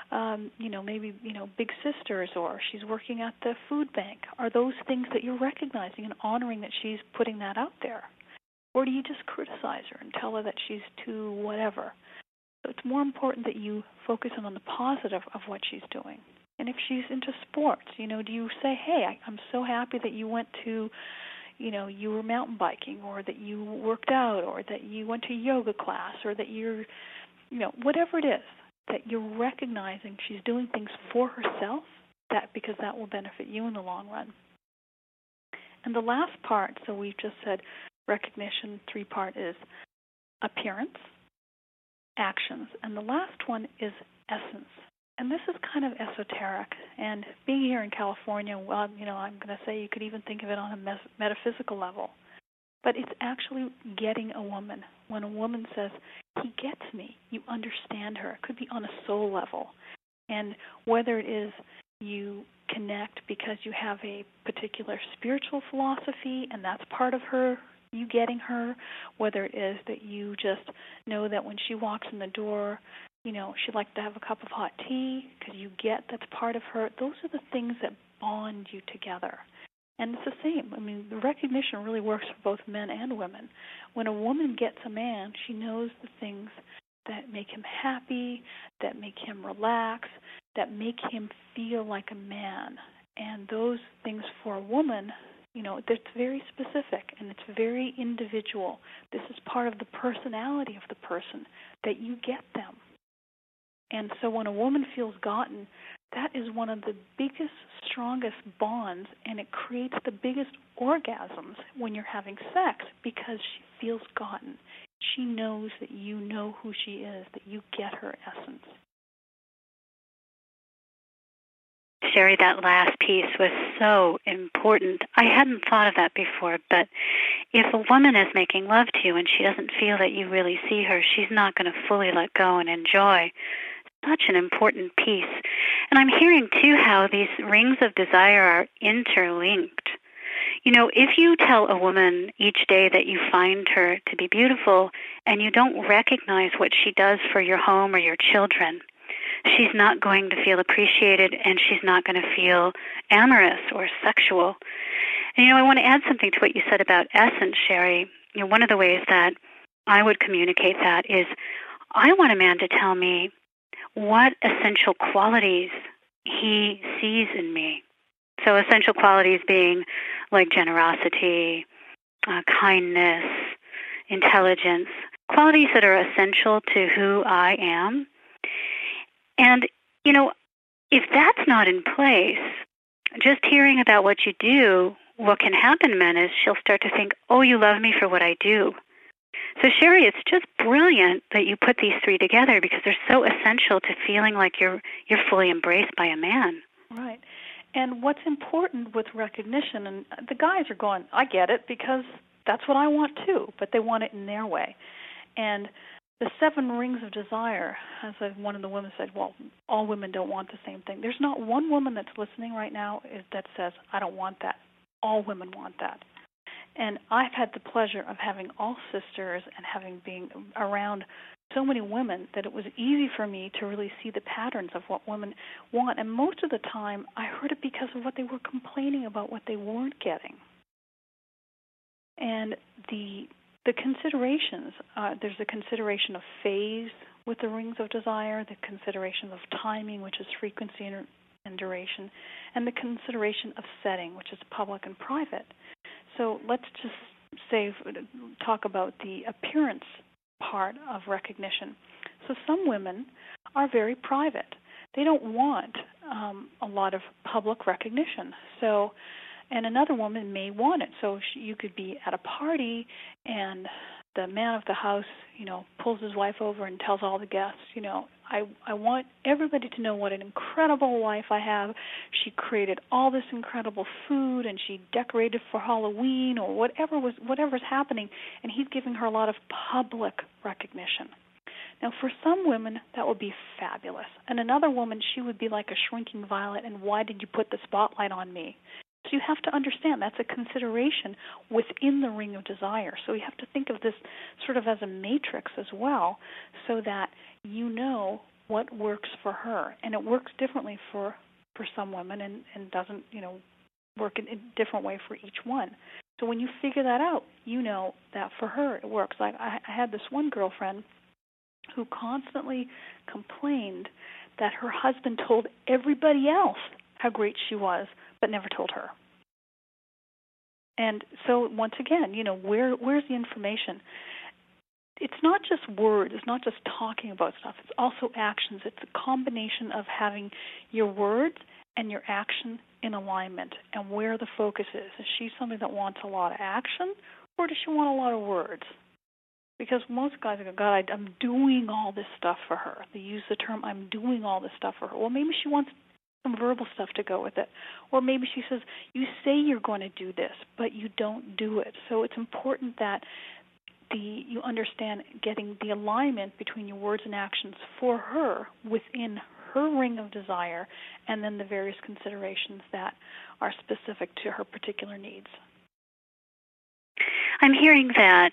maybe Big Sisters, or she's working at the food bank, are those things that you're recognizing and honoring that she's putting that out there? Or do you just criticize her and tell her that she's too whatever? So it's more important that you focus on the positive of what she's doing. And if she's into sports, do you say, hey, I'm so happy that you went to, you were mountain biking, or that you worked out, or that you went to yoga class, or that you're, whatever it is, that you're recognizing she's doing things for herself, because that will benefit you in the long run. And the last part, so we've just said recognition, 3-part is appearance, actions, and the last one is essence. and this is kind of esoteric. And being here in California, well, I'm going to say you could even think of it on a metaphysical level. But it's actually getting a woman. When a woman says, he gets me, you understand her. It could be on a soul level. And whether it is you connect because you have a particular spiritual philosophy and that's part of her, you getting her, whether it is that you just know that when she walks in the door, she'd like to have a cup of hot tea because you get that's part of her. Those are the things that bond you together. And it's the same. I mean, the recognition really works for both men and women. When a woman gets a man, she knows the things that make him happy, that make him relax, that make him feel like a man. And those things for a woman, that's very specific and it's very individual. This is part of the personality of the person, that you get them. And so when a woman feels gotten, that is one of the biggest, strongest bonds, and it creates the biggest orgasms when you're having sex because she feels gotten. She knows that you know who she is, that you get her essence. Sherry, that last piece was so important. I hadn't thought of that before, but if a woman is making love to you and she doesn't feel that you really see her, she's not going to fully let go and enjoy. Such an important piece. And I'm hearing, too, how these rings of desire are interlinked. If you tell a woman each day that you find her to be beautiful and you don't recognize what she does for your home or your children, she's not going to feel appreciated and she's not going to feel amorous or sexual. And, I want to add something to what you said about essence, Sherry. One of the ways that I would communicate that is I want a man to tell me what essential qualities he sees in me. So essential qualities being like generosity, kindness, intelligence, qualities that are essential to who I am. And, if that's not in place, just hearing about what you do, what can happen, men, is she'll start to think, oh, you love me for what I do. So, Sherry, it's just brilliant that you put these three together because they're so essential to feeling like you're fully embraced by a man. Right. And what's important with recognition, and the guys are going, I get it, because that's what I want too, but they want it in their way. And the 7 rings of desire, as one of the women said, well, all women don't want the same thing. There's not one woman that's listening right now that says, I don't want that. All women want that. And I've had the pleasure of having all sisters and having been around so many women that it was easy for me to really see the patterns of what women want. And most of the time, I heard it because of what they were complaining about, what they weren't getting. And the considerations, there's the consideration of phase with the rings of desire, the consideration of timing, which is frequency and duration, and the consideration of setting, which is public and private. So let's just talk about the appearance part of recognition. So some women are very private. They don't want a lot of public recognition. And another woman may want it. So you could be at a party and the man of the house, pulls his wife over and tells all the guests, I want everybody to know what an incredible wife I have. She created all this incredible food and she decorated for Halloween or whatever's happening, and he's giving her a lot of public recognition. Now, for some women, that would be fabulous. And another woman, she would be like a shrinking violet, and why did you put the spotlight on me? So you have to understand that's a consideration within the ring of desire. So you have to think of this sort of as a matrix as well, so that you know what works for her. And it works differently for some women and doesn't, work in a different way for each one. So when you figure that out, you know that for her it works. Like I had this one girlfriend who constantly complained that her husband told everybody else how great she was, but never told her. And so once again, where's the information? It's not just words. It's not just talking about stuff. It's also actions. It's a combination of having your words and your action in alignment and where the focus is. Is she somebody that wants a lot of action, or does she want a lot of words? Because most guys go, God, I'm doing all this stuff for her. They use the term, I'm doing all this stuff for her. Well, maybe she wants some verbal stuff to go with it. Or maybe she says, you say you're going to do this, but you don't do it. So it's important that you understand getting the alignment between your words and actions for her within her ring of desire, and then the various considerations that are specific to her particular needs. I'm hearing that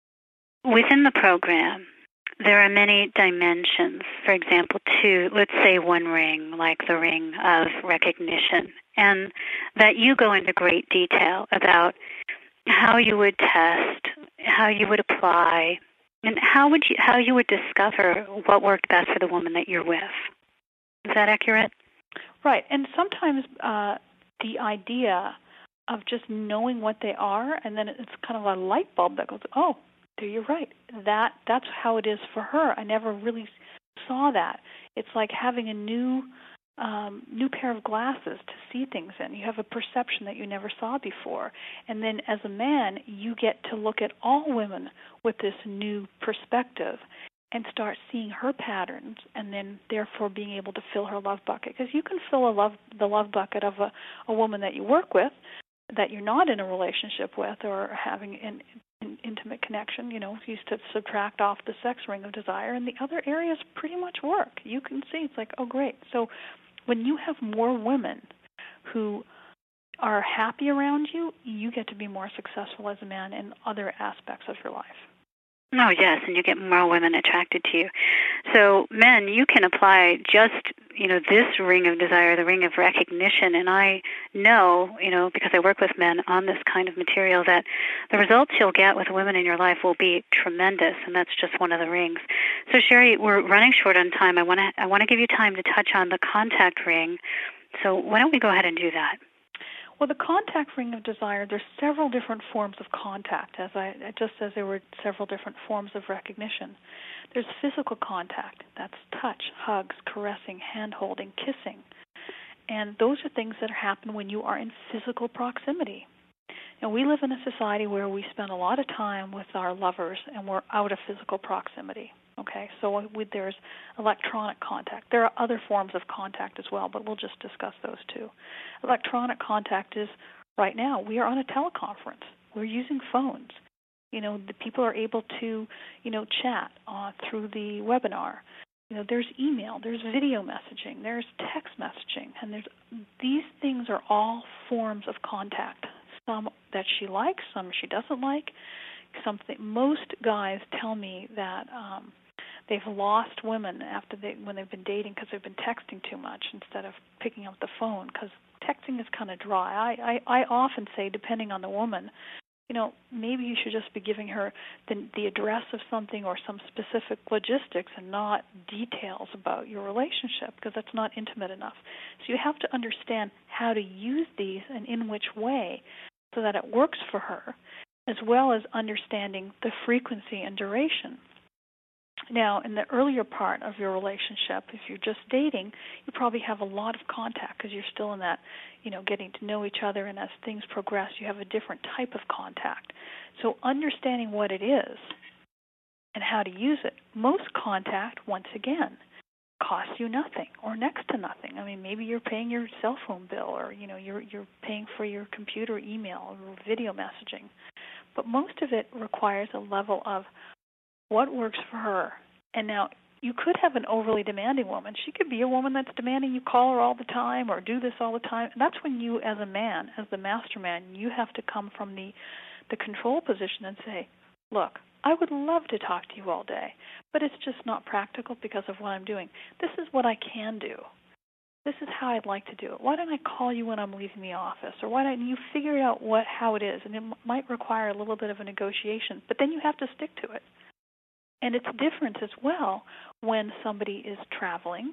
within the program, there are many dimensions. For example, let's say one ring, like the ring of recognition, and that you go into great detail about how you would test, how you would apply, and how you would discover what worked best for the woman that you're with. Is that accurate? Right, and sometimes the idea of just knowing what they are, and then it's kind of a light bulb that goes, oh, you're right. That's how it is for her. I never really saw that. It's like having a new pair of glasses to see things in. You have a perception that you never saw before. And then as a man, you get to look at all women with this new perspective and start seeing her patterns, and then therefore being able to fill her love bucket. Because you can fill the love bucket of a woman that you work with, that you're not in a relationship with or having an intimate connection, used to subtract off the sex ring of desire, and the other areas pretty much work. You can see it's like, oh, great. So when you have more women who are happy around you, you get to be more successful as a man in other aspects of your life. Oh, yes, and you get more women attracted to you. So, men, you can apply just, this ring of desire, the ring of recognition, and I know, because I work with men on this kind of material, that the results you'll get with women in your life will be tremendous, and that's just one of the rings. So, Sherry, we're running short on time. I want to give you time to touch on the contact ring. So why don't we go ahead and do that? Well, the contact ring of desire, there's several different forms of contact, just as there were several different forms of recognition. There's physical contact. That's touch, hugs, caressing, hand-holding, kissing. And those are things that happen when you are in physical proximity. And we live in a society where we spend a lot of time with our lovers and we're out of physical proximity. Okay, so there's electronic contact. There are other forms of contact as well, but we'll just discuss those two. Electronic contact is, right now, we are on a teleconference. We're using phones. The people are able to, chat through the webinar. There's email, there's video messaging, there's text messaging, and these things are all forms of contact. Some that she likes, some she doesn't like. Most guys tell me that they've lost women when they've been dating because they've been texting too much instead of picking up the phone, because texting is kind of dry. I often say, depending on the woman, maybe you should just be giving her the address of something or some specific logistics and not details about your relationship, because that's not intimate enough. So you have to understand how to use these and in which way so that it works for her, as well as understanding the frequency and duration. Now, in the earlier part of your relationship, if you're just dating, you probably have a lot of contact because you're still in that, getting to know each other, and as things progress, you have a different type of contact. So understanding what it is and how to use it. Most contact, once again, costs you nothing or next to nothing. I mean, maybe you're paying your cell phone bill, or, you're paying for your computer email or video messaging. But most of it requires a level of what works for her. And now, you could have an overly demanding woman. She could be a woman that's demanding you call her all the time or do this all the time. And that's when you, as a man, as the master man, you have to come from the control position and say, look, I would love to talk to you all day, but it's just not practical because of what I'm doing. This is what I can do. This is how I'd like to do it. Why don't I call you when I'm leaving the office? Or why don't you figure out how it is? And it might require a little bit of a negotiation, but then you have to stick to it. And it's different as well when somebody is traveling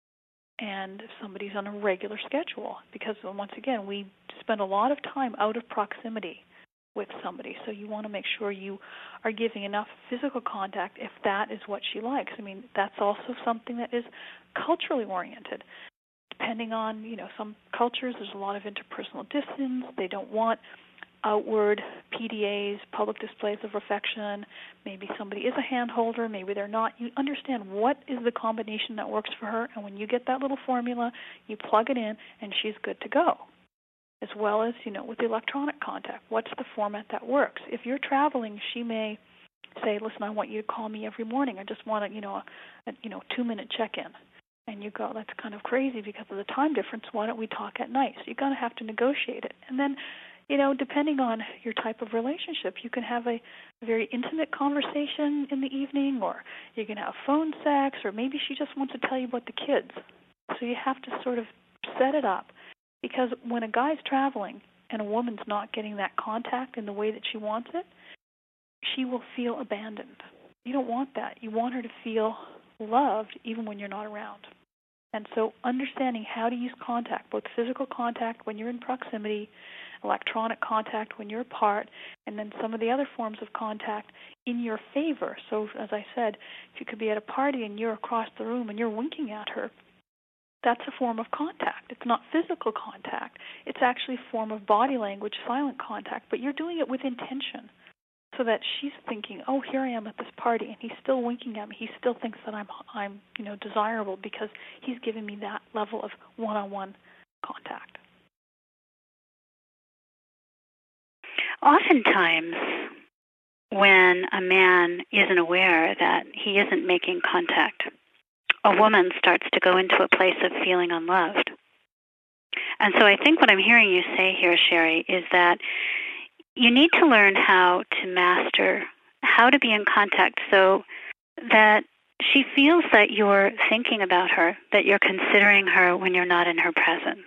and somebody's on a regular schedule, because once again, we spend a lot of time out of proximity with somebody. So you want to make sure you are giving enough physical contact if that is what she likes. I mean, that's also something that is culturally oriented. Depending on, some cultures, there's a lot of interpersonal distance. They don't want outward PDAs, public displays of affection. Maybe somebody is a hand holder, maybe they're not. You understand what is the combination that works for her, and when you get that little formula, you plug it in, and she's good to go. As well as, with the electronic contact, what's the format that works? If you're traveling, she may say, listen, I want you to call me every morning. I just want a 2-minute check-in. And you go, that's kind of crazy because of the time difference. Why don't we talk at night? So you're going to have to negotiate it. And then, depending on your type of relationship, you can have a very intimate conversation in the evening, or you can have phone sex, or maybe she just wants to tell you about the kids. So you have to sort of set it up, because when a guy's traveling and a woman's not getting that contact in the way that she wants it, she will feel abandoned. You don't want that. You want her to feel loved even when you're not around. And so understanding how to use contact, both physical contact when you're in proximity, electronic contact when you're apart, and then some of the other forms of contact in your favor. So as I said, if you could be at a party and you're across the room and you're winking at her, that's a form of contact. It's not physical contact. It's actually a form of body language, silent contact, but you're doing it with intention, so that she's thinking, oh, here I am at this party, and he's still winking at me. He still thinks that I'm desirable because he's giving me that level of one-on-one contact. Oftentimes, when a man isn't aware that he isn't making contact, a woman starts to go into a place of feeling unloved. And so I think what I'm hearing you say here, Sherry, is that you need to learn how to master how to be in contact so that she feels that you're thinking about her, that you're considering her when you're not in her presence.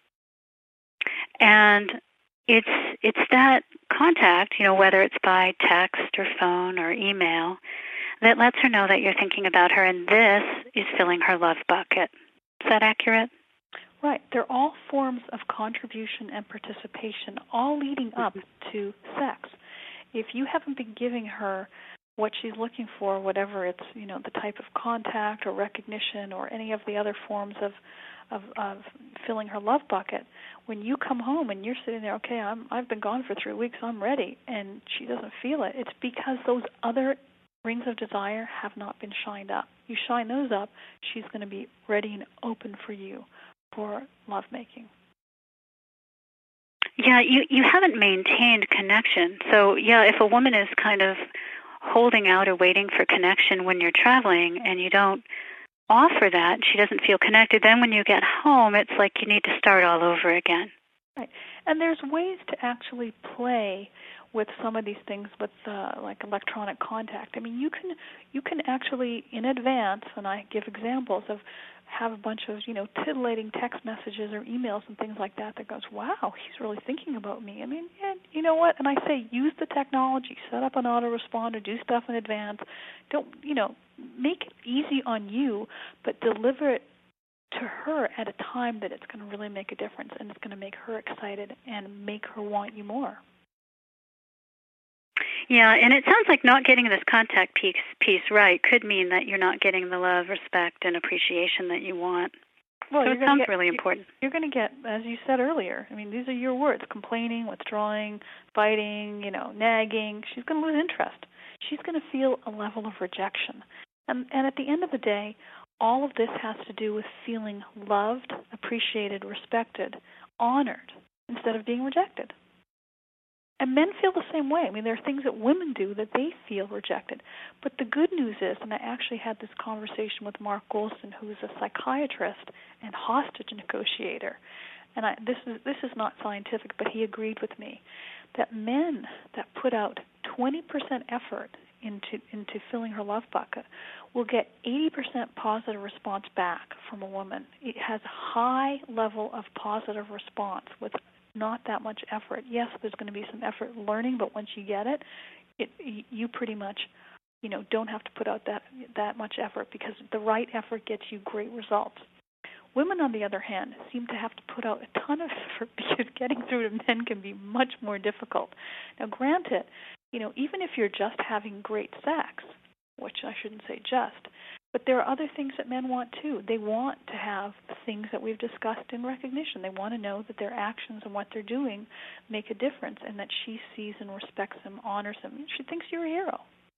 And it's that contact, whether it's by text or phone or email, that lets her know that you're thinking about her, and this is filling her love bucket. Is that accurate? Right. They're all forms of contribution and participation, all leading up to sex. If you haven't been giving her what she's looking for, whatever it's, the type of contact or recognition or any of the other forms of filling her love bucket, when you come home and you're sitting there, okay, I've been gone for 3 weeks, I'm ready, and she doesn't feel it, it's because those other rings of desire have not been shined up. You shine those up, she's going to be ready and open for you for lovemaking. Yeah, you haven't maintained connection. So, if a woman is kind of holding out or waiting for connection when you're traveling and you don't offer that, she doesn't feel connected, then when you get home, it's like you need to start all over again. Right. And there's ways to actually play with some of these things with like electronic contact. I mean, you can actually in advance, and I give examples of, have a bunch of titillating text messages or emails and things like that goes, wow, he's really thinking about me. I mean, and you know what? And I say use the technology, set up an autoresponder, do stuff in advance. Don't make it easy on you, but deliver it to her at a time that it's going to really make a difference, and it's going to make her excited and make her want you more. Yeah, and it sounds like not getting this contact piece right could mean that you're not getting the love, respect, and appreciation that you want. Well, so it sounds really important. You're going to get, as you said earlier, I mean, these are your words, complaining, withdrawing, fighting, nagging. She's going to lose interest. She's going to feel a level of rejection. And at the end of the day, all of this has to do with feeling loved, appreciated, respected, honored, instead of being rejected. And men feel the same way. I mean, there are things that women do that they feel rejected. But the good news is, and I actually had this conversation with Mark Golston, who is a psychiatrist and hostage negotiator, and this is not scientific, but he agreed with me, that men that put out 20% effort into filling her love bucket will get 80% positive response back from a woman. It has a high level of positive response with not that much effort. Yes, there's going to be some effort learning, but once you get it, you pretty much, don't have to put out that much effort, because the right effort gets you great results. Women, on the other hand, seem to have to put out a ton of effort, because getting through to men can be much more difficult. Now, granted, even if you're just having great sex, which I shouldn't say just, But there are other things that men want too. They want to have the things that we've discussed in recognition. They want to know that their actions and what they're doing make a difference, and that she sees and respects them, honors them. She thinks you're a hero.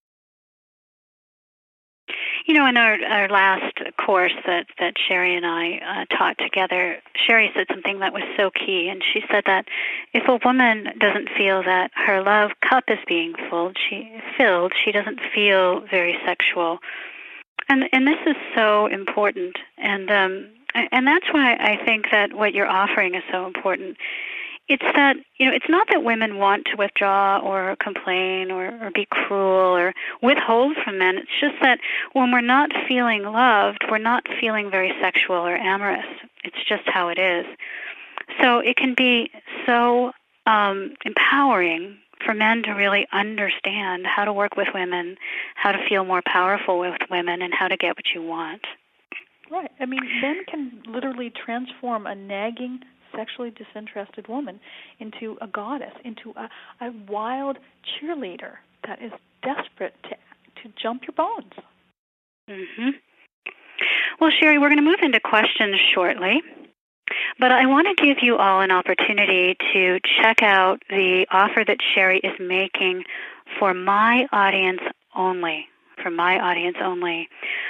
You know, in our last course that Sherry and I taught together, Sherry said something that was so key, and she said that if a woman doesn't feel that her love cup is being filled, she doesn't feel very sexual. And this is so important, and that's why I think that what you're offering is so important. It's that, you know, it's not that women want to withdraw or complain or be cruel or withhold from men. It's just that when we're not feeling loved, we're not feeling very sexual or amorous. It's just how it is. So it can be so empowering for men to really understand how to work with women, how to feel more powerful with women, and how to get what you want. Right. I mean, men can literally transform a nagging, sexually disinterested woman into a goddess, into a wild cheerleader that is desperate to jump your bones. Mm-hmm. Well, Sherry, we're going to move into questions shortly, but I want to give you all an opportunity to check out the offer that Sherry is making for my audience only. For my audience only.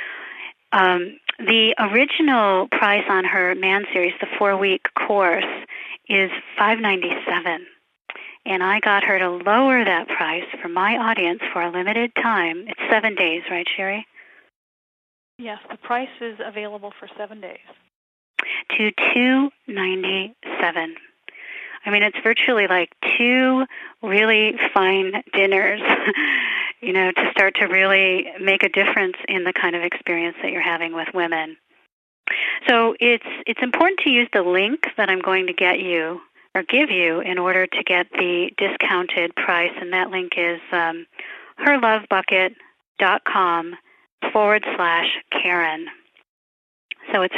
The original price on her Man Series, the 4-week course, is $597, and I got her to lower that price for my audience for a limited time. It's 7 days, right, Sherry? Yes, the price is available for 7 days. To $297. I mean, it's virtually like 2 really fine dinners, you know, to start to really make a difference in the kind of experience that you're having with women. So it's important to use the link that I'm going to get you or give you in order to get the discounted price, and that link is herlovebucket.com/Karen. So it's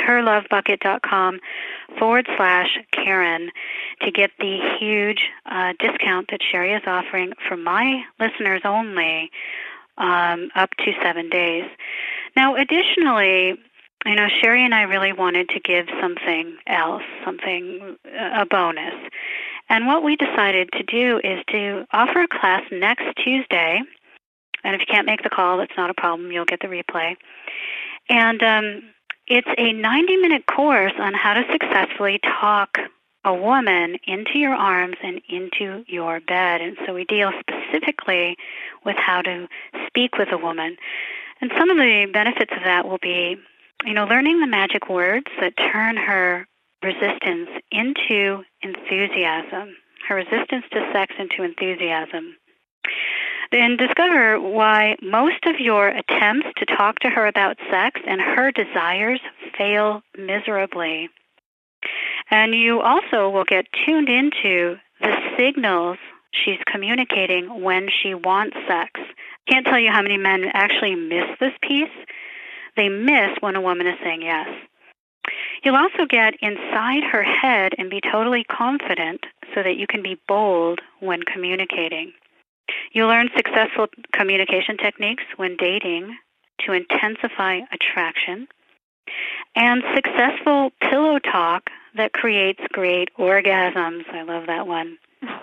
herlovebucket.com/Karen to get the huge discount that Sherry is offering for my listeners only, up to 7 days. Now, additionally, you know, Sherry and I really wanted to give something else, a bonus. And what we decided to do is to offer a class next Tuesday. And if you can't make the call, that's not a problem. You'll get the replay. And it's a 90-minute course on how to successfully talk a woman into your arms and into your bed. And so we deal specifically with how to speak with a woman. And some of the benefits of that will be, you know, learning the magic words that turn her resistance into enthusiasm, her resistance to sex into enthusiasm. Then discover why most of your attempts to talk to her about sex and her desires fail miserably. And you also will get tuned into the signals she's communicating when she wants sex. Can't tell you how many men actually miss this piece. They miss when a woman is saying yes. You'll also get inside her head and be totally confident so that you can be bold when communicating. You'll learn successful communication techniques when dating to intensify attraction, and successful pillow talk that creates great orgasms. I love that one.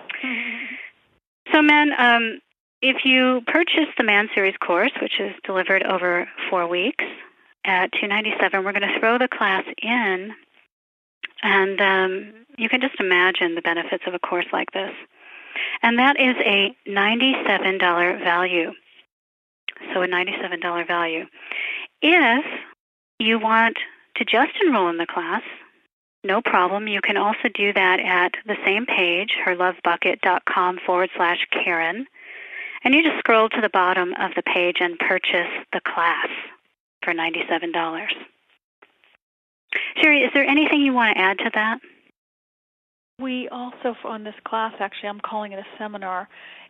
So, men, if you purchase the Man Series course, which is delivered over 4 weeks at $297, we're going to throw the class in, and you can just imagine the benefits of a course like this. And that is a $97 value. So a $97 value. If you want to just enroll in the class, no problem. You can also do that at the same page, herlovebucket.com/Karen. And you just scroll to the bottom of the page and purchase the class for $97. Sherry, is there anything you want to add to that? We also, on this class, actually, I'm calling it a seminar.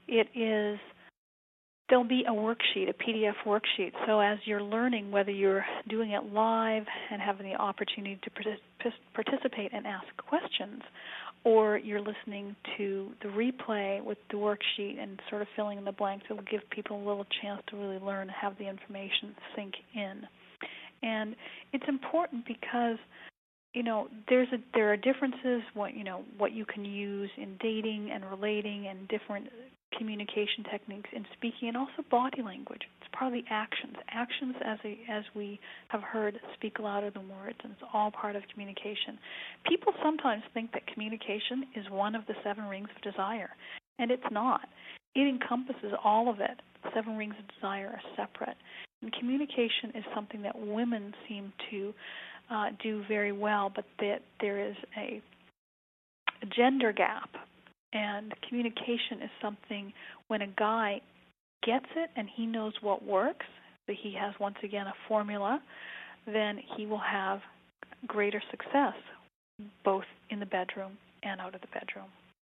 There'll be a worksheet, a PDF worksheet. So as you're learning, whether you're doing it live and having the opportunity to participate and ask questions, or you're listening to the replay with the worksheet and sort of filling in the blanks, it will give people a little chance to really learn and have the information sink in. And it's important because there are differences what you can use in dating and relating and different communication techniques in speaking, and also body language. It's part of the actions. Actions, as we have heard, speak louder than words, and it's all part of communication. People sometimes think that communication is one of the 7 rings of desire, and it's not. It encompasses all of it. 7 rings of desire are separate. And communication is something that women seem to do very well, but that there is a gender gap. And communication is something when a guy gets it and he knows what works, that he has, once again, a formula, then he will have greater success both in the bedroom and out of the bedroom.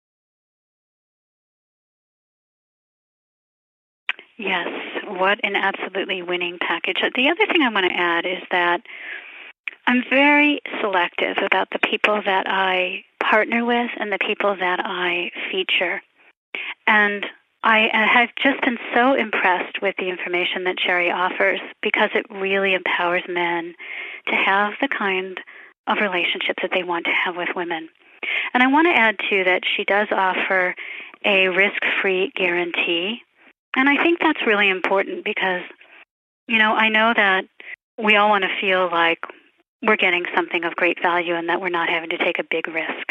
Yes, what an absolutely winning package. The other thing I want to add is that I'm very selective about the people that I partner with and the people that I feature. And I have just been so impressed with the information that Sherry offers because it really empowers men to have the kind of relationships that they want to have with women. And I want to add, too, that she does offer a risk-free guarantee. And I think that's really important because, I know that we all want to feel like we're getting something of great value and that we're not having to take a big risk.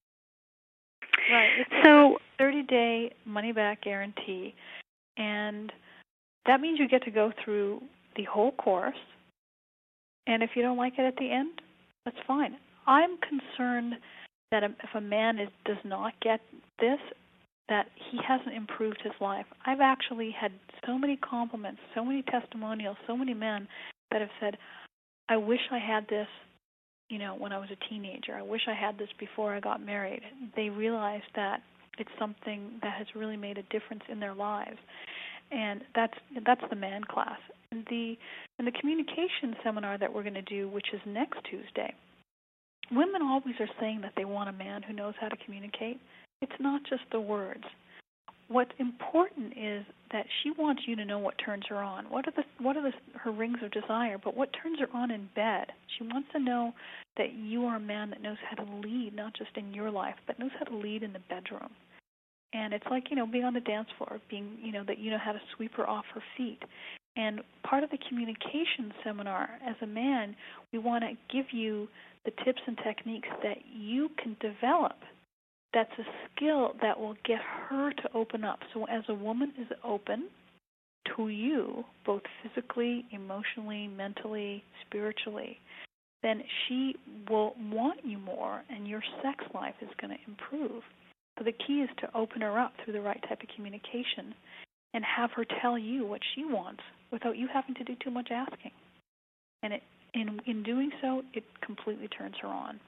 Right. It's a 30-day money-back guarantee, and that means you get to go through the whole course, and if you don't like it at the end, that's fine. I'm concerned that if a man does not get this, that he hasn't improved his life. I've actually had so many compliments, so many testimonials, so many men that have said, I wish I had this, when I was a teenager. I wish I had this before I got married. They realize that it's something that has really made a difference in their lives. And that's the man class. And the communication seminar that we're going to do, which is next Tuesday, women always are saying that they want a man who knows how to communicate. It's not just the words. What's important is that she wants you to know what turns her on. What are her rings of desire? But what turns her on in bed? She wants to know that you are a man that knows how to lead, not just in your life, but knows how to lead in the bedroom. And it's like, being on the dance floor, being, that you know how to sweep her off her feet. And part of the communication seminar, as a man, we want to give you the tips and techniques that you can develop. That's a skill that will get her to open up. So as a woman is open to you, both physically, emotionally, mentally, spiritually, then she will want you more, and your sex life is going to improve. So the key is to open her up through the right type of communication and have her tell you what she wants without you having to do too much asking. And in doing so, it completely turns her on.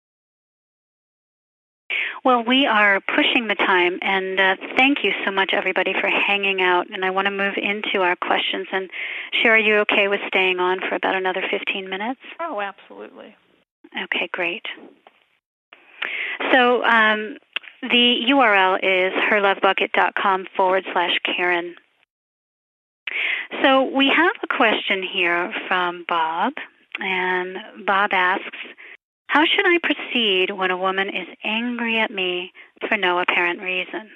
Well, we are pushing the time, and thank you so much, everybody, for hanging out. And I want to move into our questions. And, Sherry, are you okay with staying on for about another 15 minutes? Oh, absolutely. Okay, great. So the URL is herlovebucket.com/Karen. So we have a question here from Bob, and Bob asks, how should I proceed when a woman is angry at me for no apparent reason?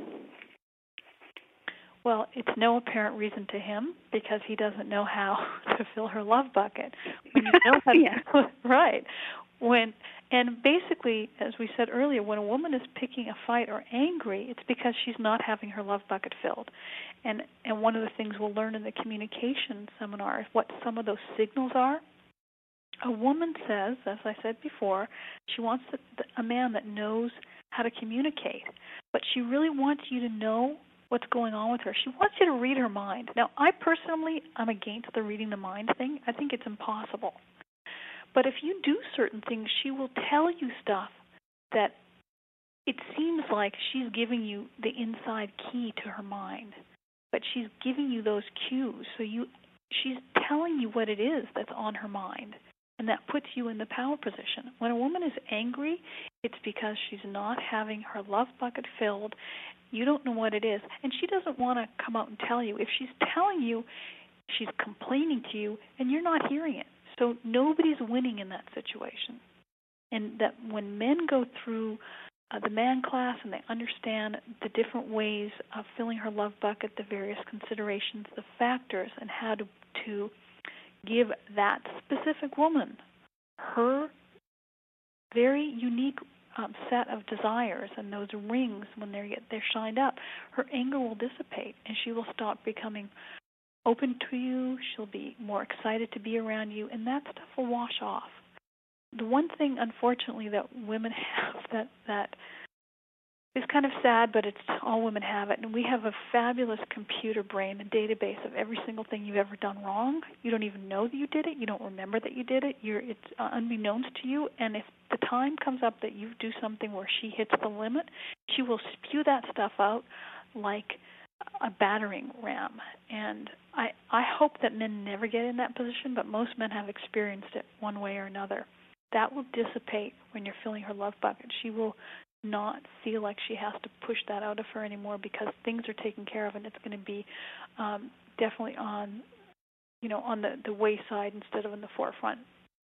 Well, it's no apparent reason to him because he doesn't know how to fill her love bucket. When you know how to, right. And basically, as we said earlier, when a woman is picking a fight or angry, it's because she's not having her love bucket filled. And one of the things we'll learn in the communication seminar is what some of those signals are. A woman says, as I said before, she wants a man that knows how to communicate, but she really wants you to know what's going on with her. She wants you to read her mind. Now, I'm against the reading the mind thing. I think it's impossible. But if you do certain things, she will tell you stuff that it seems like she's giving you the inside key to her mind, but she's giving you those cues. So she's telling you what it is that's on her mind. And that puts you in the power position. When a woman is angry, it's because she's not having her love bucket filled. You don't know what it is. And she doesn't want to come out and tell you. If she's telling you, she's complaining to you, and you're not hearing it. So nobody's winning in that situation. And that when men go through the man class and they understand the different ways of filling her love bucket, the various considerations, the factors, and how to give that specific woman her very unique set of desires and those rings when they're shined up, her anger will dissipate and she will stop becoming open to you. She'll be more excited to be around you, and that stuff will wash off. The one thing, unfortunately, that women have that is kind of sad, but it's all women have it, and we have a fabulous computer brain, a database of every single thing you've ever done wrong. You don't even know that you did it. You don't remember that you did it. It's unbeknownst to you, and if the time comes up that you do something where she hits the limit, she will spew that stuff out like a battering ram. And I hope that men never get in that position, but most men have experienced it one way or another. That will dissipate when you're filling her love bucket. She will not feel like she has to push that out of her anymore because things are taken care of, and it's going to be definitely on the wayside instead of in the forefront.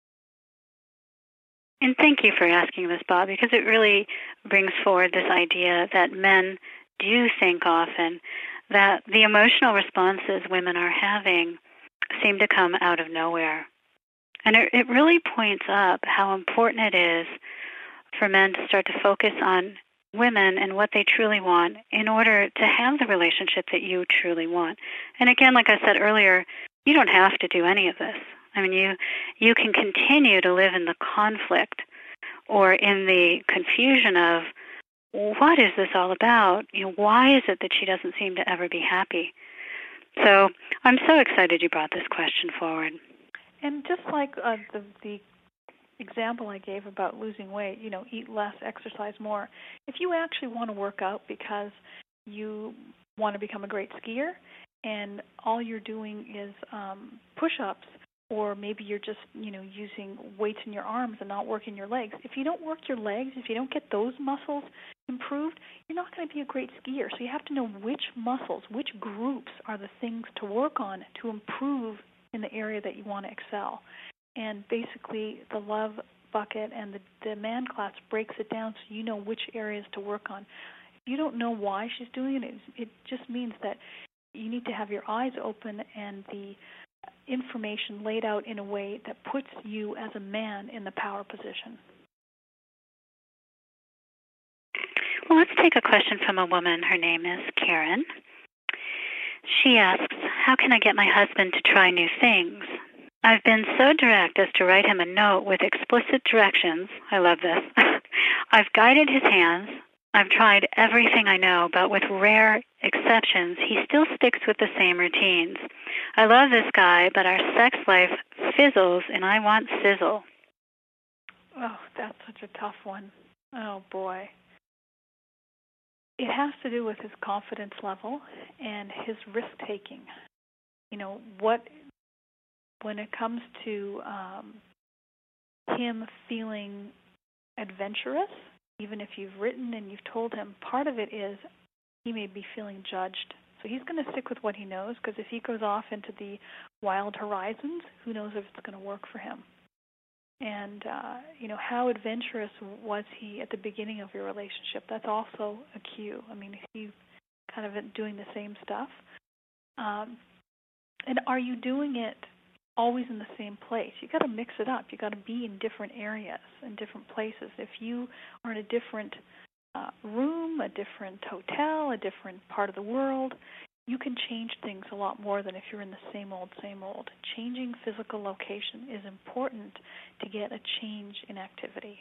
And thank you for asking this, Bob, because it really brings forward this idea that men do think often that the emotional responses women are having seem to come out of nowhere. And it really points up how important it is for men to start to focus on women and what they truly want in order to have the relationship that you truly want. And again, like I said earlier, you don't have to do any of this. I mean, you can continue to live in the conflict or in the confusion of, what is this all about? Why is it that she doesn't seem to ever be happy? So I'm so excited you brought this question forward. And just like the example I gave about losing weight, eat less, exercise more. If you actually want to work out because you want to become a great skier and all you're doing is push-ups, or maybe you're just, using weights in your arms and not working your legs. If you don't work your legs, if you don't get those muscles improved, you're not going to be a great skier. So you have to know which muscles, which groups are the things to work on to improve in the area that you want to excel. And basically the love bucket and the man class breaks it down so you know which areas to work on. If you don't know why she's doing it, it just means that you need to have your eyes open and the information laid out in a way that puts you as a man in the power position. Well, let's take a question from a woman. Her name is Karen. She asks, how can I get my husband to try new things? I've been so direct as to write him a note with explicit directions. I love this. I've guided his hands. I've tried everything I know, but with rare exceptions, he still sticks with the same routines. I love this guy, but our sex life fizzles, and I want sizzle. Oh, that's such a tough one. Oh, boy. It has to do with his confidence level and his risk-taking. When it comes to him feeling adventurous, even if you've written and you've told him, part of it is he may be feeling judged. So he's going to stick with what he knows, because if he goes off into the wild horizons, who knows if it's going to work for him. And, how adventurous was he at the beginning of your relationship? That's also a cue. I mean, is he kind of doing the same stuff? And are you doing it always in the same place? You got to mix it up. You got to be in different areas and different places. If you are in a different room, a different hotel, a different part of the world, you can change things a lot more than if you're in the same old, same old. Changing physical location is important to get a change in activity.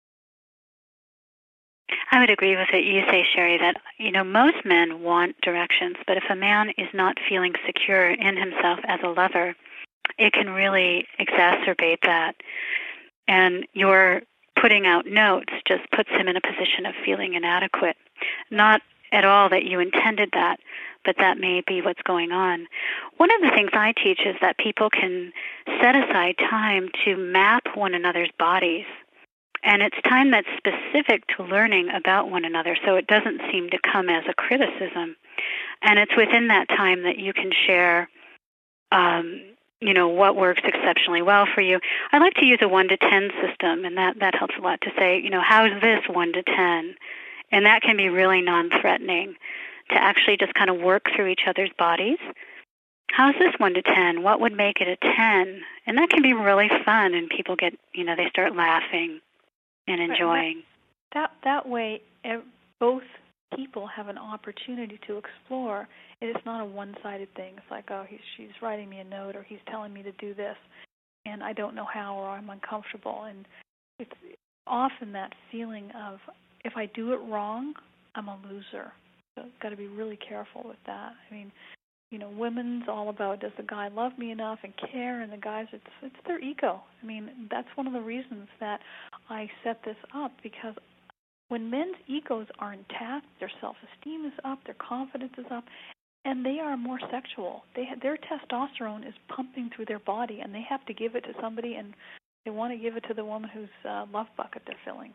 I would agree with it. You say, Sherry, that, most men want directions, but if a man is not feeling secure in himself as a lover, it can really exacerbate that. And your putting out notes just puts him in a position of feeling inadequate. Not at all that you intended that, but that may be what's going on. One of the things I teach is that people can set aside time to map one another's bodies. And it's time that's specific to learning about one another, so it doesn't seem to come as a criticism. And it's within that time that you can share what works exceptionally well for you. I like to use a 1 to 10 system, and that helps a lot to say, how's this 1 to 10? And that can be really non-threatening to actually just kind of work through each other's bodies. How's this 1 to 10? What would make it a 10? And that can be really fun, and people get, they start laughing and enjoying. That way, both people have an opportunity to explore. It's not a one-sided thing. It's like, oh, she's writing me a note, or he's telling me to do this, and I don't know how, or I'm uncomfortable. And it's often that feeling of, if I do it wrong, I'm a loser. So got to be really careful with that. I mean, women's all about, does the guy love me enough and care, and the guys, it's their ego. I mean, that's one of the reasons that I set this up, because when men's egos are intact, their self-esteem is up, their confidence is up, and they are more sexual. Their testosterone is pumping through their body, and they have to give it to somebody, and they want to give it to the woman whose love bucket they're filling.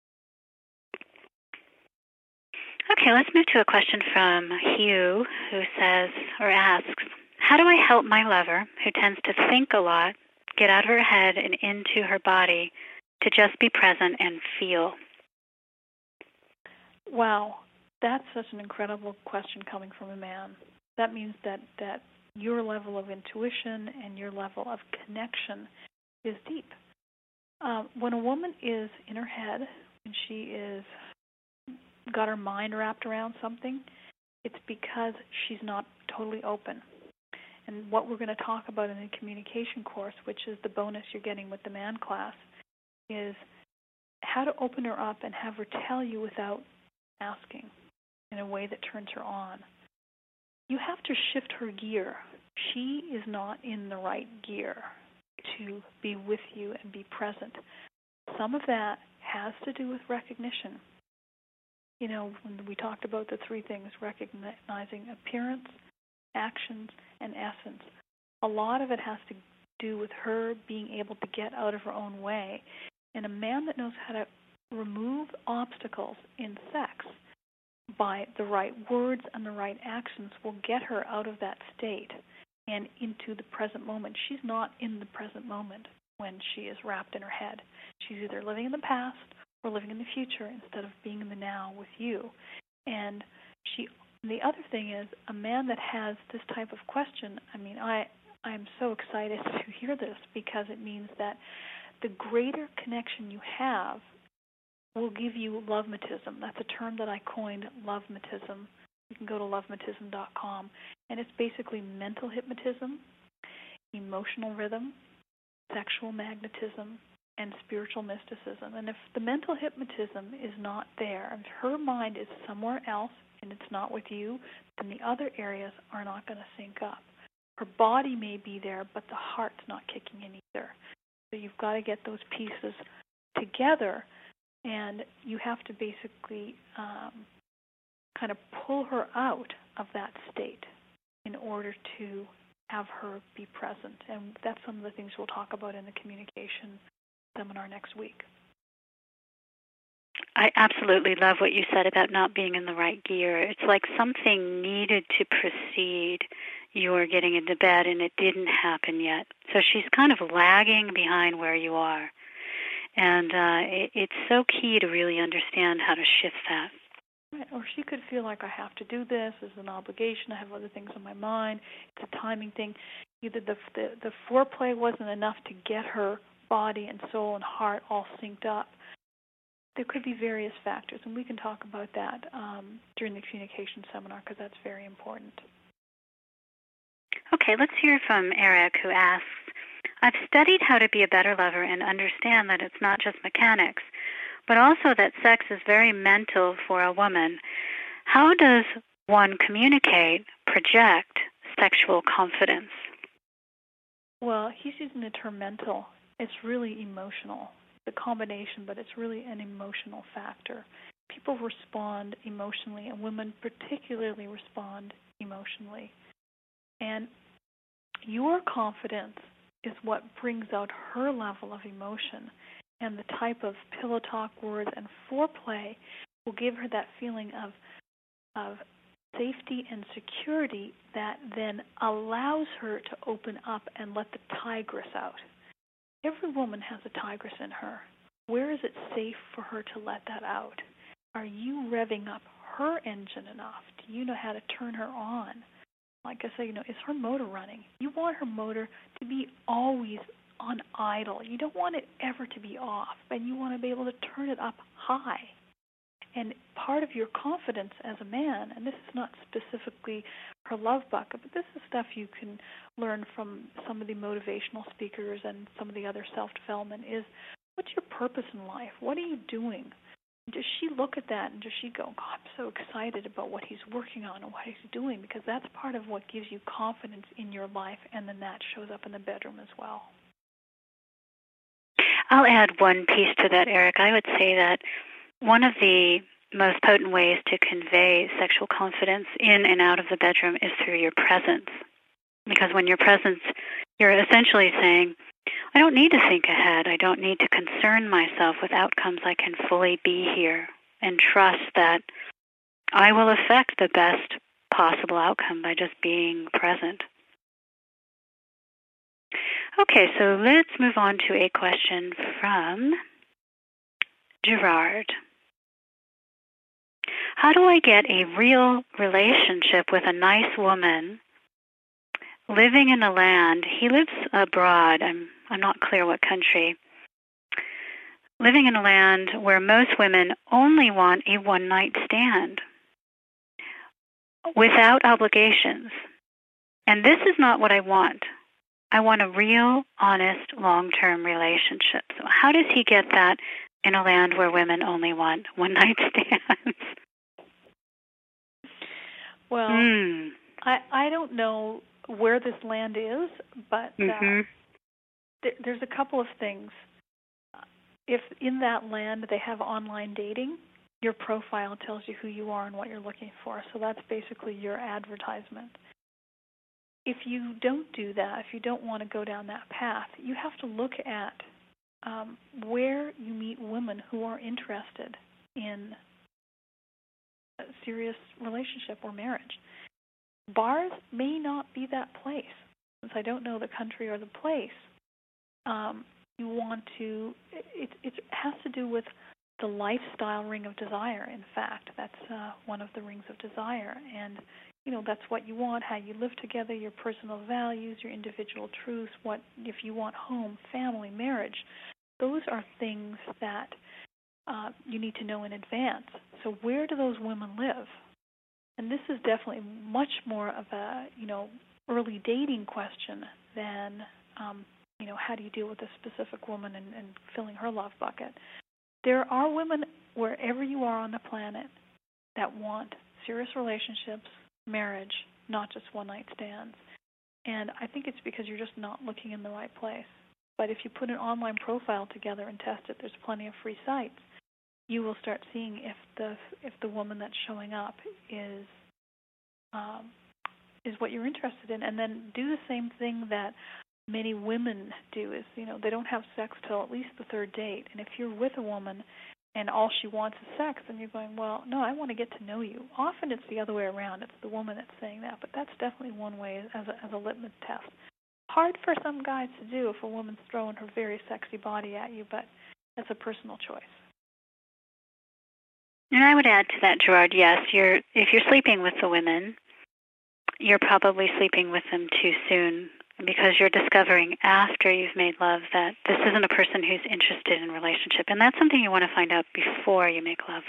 Okay, let's move to a question from Hugh, who says, or asks, how do I help my lover, who tends to think a lot, get out of her head and into her body to just be present and feel? Wow, that's such an incredible question coming from a man. That means that your level of intuition and your level of connection is deep. When a woman is in her head and she is got her mind wrapped around something, it's because she's not totally open. And what we're going to talk about in the communication course, which is the bonus you're getting with the man class, is how to open her up and have her tell you without asking in a way that turns her on. You have to shift her gear. She is not in the right gear to be with you and be present. Some of that has to do with recognition. When we talked about the three things, recognizing appearance, actions, and essence, a lot of it has to do with her being able to get out of her own way. And a man that knows how to remove obstacles in sex by the right words and the right actions will get her out of that state and into the present moment. She's not in the present moment when she is wrapped in her head. She's either living in the past or living in the future instead of being in the now with you. And the other thing is, a man that has this type of question, I'm so excited to hear this, because it means that the greater connection you have will give you lovematism. That's a term that I coined, lovematism. You can go to lovematism.com, and it's basically mental hypnotism, emotional rhythm, sexual magnetism, and spiritual mysticism. And if the mental hypnotism is not there, if her mind is somewhere else and it's not with you, then the other areas are not going to sync up. Her body may be there, but the heart's not kicking in either. So you've got to get those pieces together, and you have to basically kind of pull her out of that state in order to have her be present. And that's some of the things we'll talk about in the communication seminar next week. I absolutely love what you said about not being in the right gear. It's like something needed to precede your getting into bed, and it didn't happen yet. So she's kind of lagging behind where you are. And it's so key to really understand how to shift that. Right. Or she could feel like, I have to do this as an obligation. I have other things on my mind. It's a timing thing. Either the foreplay wasn't enough to get her body and soul and heart all synced up. There could be various factors, and we can talk about that during the communication seminar, because that's very important. Okay, let's hear from Eric, who asks, I've studied how to be a better lover and understand that it's not just mechanics, but also that sex is very mental for a woman. How does one communicate, project sexual confidence? Well, he's using the term mental. It's really emotional. It's a combination, but it's really an emotional factor. People respond emotionally, and women particularly respond emotionally. And your confidence is what brings out her level of emotion, and the type of pillow talk, words, and foreplay will give her that feeling of safety and security that then allows her to open up and let the tigress out. Every woman has a tigress in her. Where is it safe for her to let that out? Are you revving up her engine enough? Do you know how to turn her on? Like I say, is her motor running? You want her motor to be always on idle. You don't want it ever to be off, and you want to be able to turn it up high. And part of your confidence as a man, and this is not specifically her love bucket, but this is stuff you can learn from some of the motivational speakers and some of the other self-development, is what's your purpose in life? What are you doing? Does she look at that and does she go, I'm so excited about what he's working on and what he's doing? Because that's part of what gives you confidence in your life, and then that shows up in the bedroom as well. I'll add one piece to that, Eric. I would say that one of the most potent ways to convey sexual confidence in and out of the bedroom is through your presence. Because when you're present, you're essentially saying, I don't need to think ahead. I don't need to concern myself with outcomes. I can fully be here and trust that I will affect the best possible outcome by just being present. Okay, so let's move on to a question from Gerard. How do I get a real relationship with a nice woman living in a land? He lives abroad. I'm not clear what country. Living in a land where most women only want a one-night stand without obligations. And this is not what I want. I want a real, honest, long-term relationship. So how does he get that in a land where women only want one-night stands? Well, I don't know where this land is, but there's a couple of things. If in that land they have online dating, your profile tells you who you are and what you're looking for. So that's basically your advertisement. If you don't do that, if you don't want to go down that path, you have to look at where you meet women who are interested in a serious relationship or marriage. Bars may not be that place. Since I don't know the country or the place, you want to, it has to do with the lifestyle ring of desire. In fact, that's one of the rings of desire. And, that's what you want, how you live together, your personal values, your individual truths, what if you want home, family, marriage. Those are things that you need to know in advance. So where do those women live? And this is definitely much more of a, early dating question than, how do you deal with a specific woman and filling her love bucket. There are women wherever you are on the planet that want serious relationships, marriage, not just one-night stands. And I think it's because you're just not looking in the right place. But if you put an online profile together and test it, there's plenty of free sites. You will start seeing if the woman that's showing up is what you're interested in, and then do the same thing that many women do. Is they don't have sex till at least the third date, and if you're with a woman and all she wants is sex, then you're going, well, no, I want to get to know you. Often it's the other way around. It's the woman that's saying that, but that's definitely one way as a litmus test. Hard for some guys to do if a woman's throwing her very sexy body at you, but that's a personal choice. And I would add to that, Gerard, yes, if you're sleeping with the women, you're probably sleeping with them too soon, because you're discovering after you've made love that this isn't a person who's interested in relationship. And that's something you want to find out before you make love.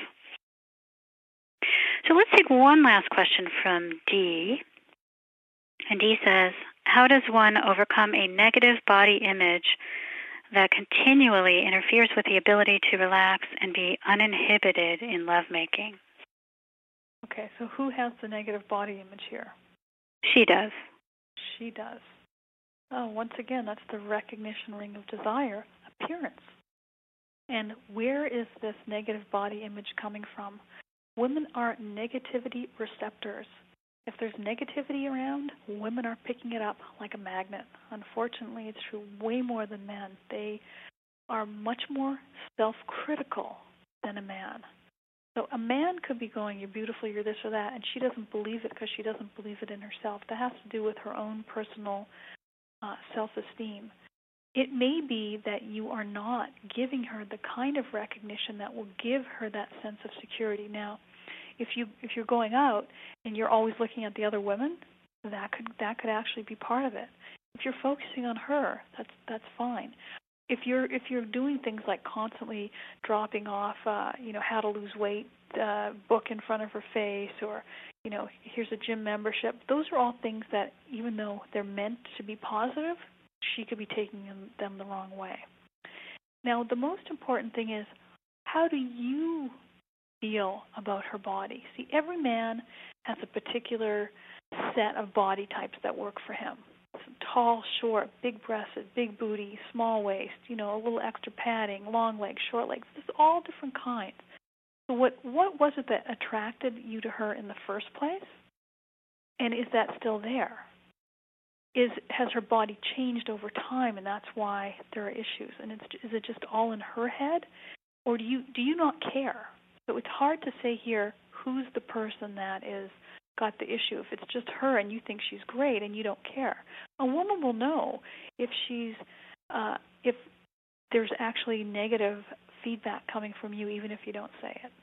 So let's take one last question from Dee. And Dee says, how does one overcome a negative body image that continually interferes with the ability to relax and be uninhibited in lovemaking? Okay, so who has the negative body image here? She does. She does. Oh, once again, that's the recognition ring of desire, appearance. And where is this negative body image coming from? Women are negativity receptors. If there's negativity around, women are picking it up like a magnet. Unfortunately, it's true way more than men. They are much more self-critical than a man. So a man could be going, you're beautiful, you're this or that, and she doesn't believe it because she doesn't believe it in herself. That has to do with her own personal self-esteem. It may be that you are not giving her the kind of recognition that will give her that sense of security. Now, if you're going out and you're always looking at the other women, that could actually be part of it. If you're focusing on her, that's fine. If you're doing things like constantly dropping off, how to lose weight book in front of her face, or here's a gym membership. Those are all things that, even though they're meant to be positive, she could be taking them the wrong way. Now, the most important thing is, how do you feel about her body? See, every man has a particular set of body types that work for him. Tall, short, big-breasted, big booty, small waist, a little extra padding, long legs, short legs. There's all different kinds. So what was it that attracted you to her in the first place? And is that still there? Has her body changed over time, and that's why there are issues? And is it just all in her head, or do you not care? So it's hard to say here who's the person that is got the issue. If it's just her and you think she's great and you don't care, a woman will know if if there's actually negative feedback coming from you, even if you don't say it.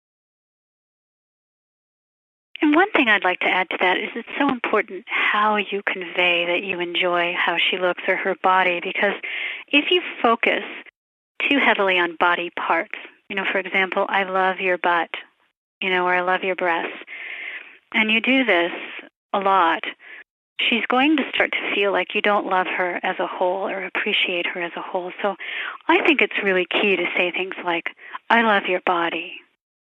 And one thing I'd like to add to that is it's so important how you convey that you enjoy how she looks or her body, because if you focus too heavily on body parts, for example, I love your butt, or I love your breasts, and you do this a lot, she's going to start to feel like you don't love her as a whole or appreciate her as a whole. So I think it's really key to say things like, I love your body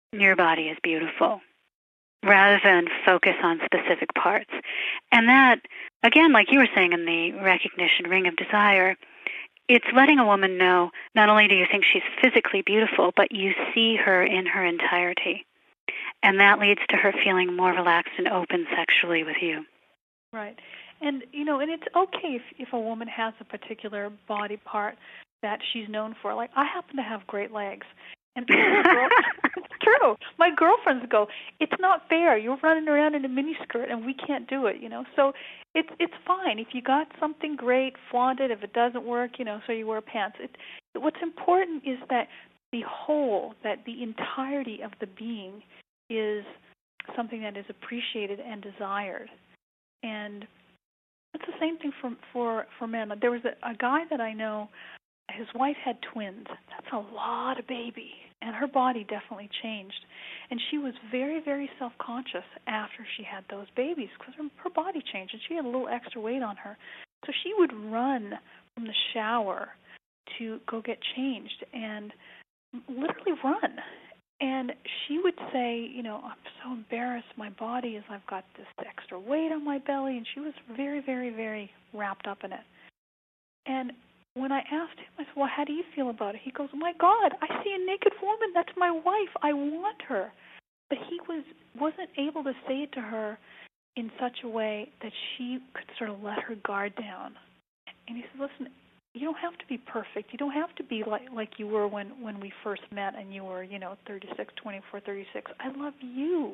is beautiful, rather than focus on specific parts. And that, again, like you were saying in the recognition ring of desire, it's letting a woman know not only do you think she's physically beautiful, but you see her in her entirety. And that leads to her feeling more relaxed and open sexually with you. Right. And, and it's okay if a woman has a particular body part that she's known for. Like, I happen to have great legs. And it's true. My girlfriends go, it's not fair. You're running around in a miniskirt and we can't do it, So it's fine. If you got something great, flaunt it. If it doesn't work, so you wear pants. What's important is that the whole, that the entirety of the being is something that is appreciated and desired. And it's the same thing for men. There was a guy that I know, his wife had twins. That's a lot of baby. And her body definitely changed. And she was very, very self-conscious after she had those babies because her body changed and she had a little extra weight on her. So she would run from the shower to go get changed and literally run. And she would say, I'm so embarrassed. My body is, I've got this extra weight on my belly. And she was very, very, very wrapped up in it. And when I asked him, I said, well, how do you feel about it? He goes, oh, my God, I see a naked woman. That's my wife. I want her. But he wasn't able to say it to her in such a way that she could sort of let her guard down. And he said, listen, you don't have to be perfect. You don't have to be like you were when we first met and you were, 36, 24, 36. I love you.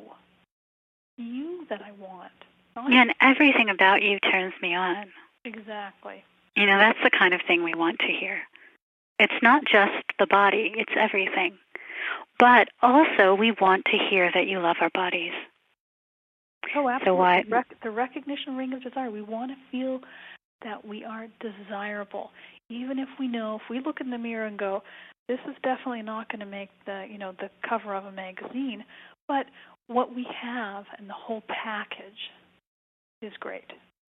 You that I want. Yeah, and everything about you turns me on. Exactly. That's the kind of thing we want to hear. It's not just the body, it's everything. But also we want to hear that you love our bodies. Oh, absolutely. So the recognition ring of desire. We want to feel that we are desirable. Even if we look in the mirror and go, this is definitely not going to make the cover of a magazine, but what we have and the whole package is great.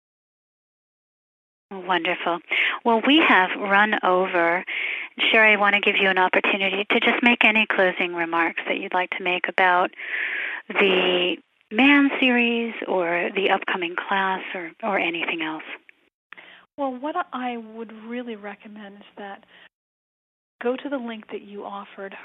Wonderful. Well, we have run over. Sherry, I want to give you an opportunity to just make any closing remarks that you'd like to make about the Man series or the upcoming class or anything else. Well, what I would really recommend is that go to the link that you offered,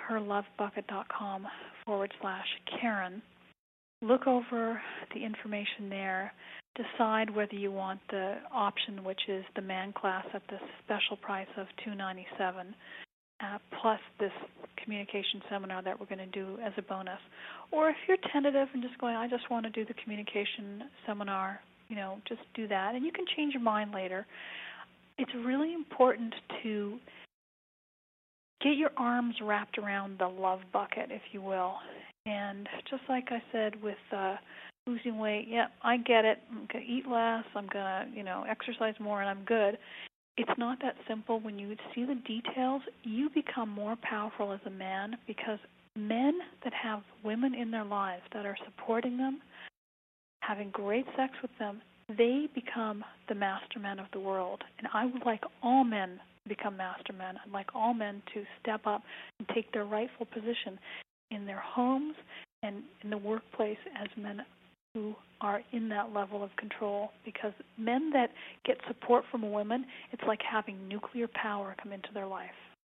herlovebucket.com/Karen. Look over the information there. Decide whether you want the option, which is the man class at the special price of $297, plus this communication seminar that we're going to do as a bonus. Or if you're tentative and just going, I just want to do the communication seminar, just do that. And you can change your mind later. It's really important to get your arms wrapped around the love bucket, if you will. And just like I said with losing weight, I get it. I'm going to eat less. I'm going to, exercise more, and I'm good. It's not that simple. When you see the details, you become more powerful as a man, because men that have women in their lives that are supporting them, having great sex with them, they become the master men of the world. And I would like all men to become master men. I'd like all men to step up and take their rightful position in their homes and in the workplace as men who are in that level of control, because men that get support from women, it's like having nuclear power come into their life.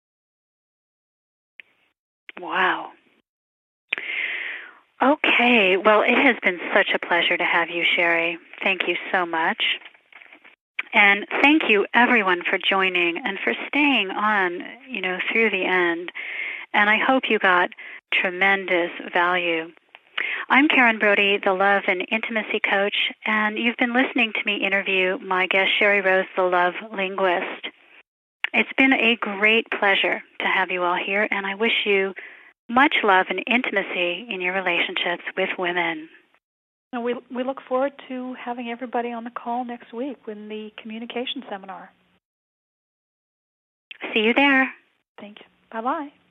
Wow. Okay, well, it has been such a pleasure to have you, Sherry. Thank you so much. And thank you, everyone, for joining and for staying on, through the end. And I hope you got tremendous value. I'm Karen Brody, the Love and Intimacy Coach, and you've been listening to me interview my guest, Sherry Rose, the Love Linguist. It's been a great pleasure to have you all here, and I wish you much love and intimacy in your relationships with women. And we look forward to having everybody on the call next week in the communication seminar. See you there. Thank you. Bye-bye.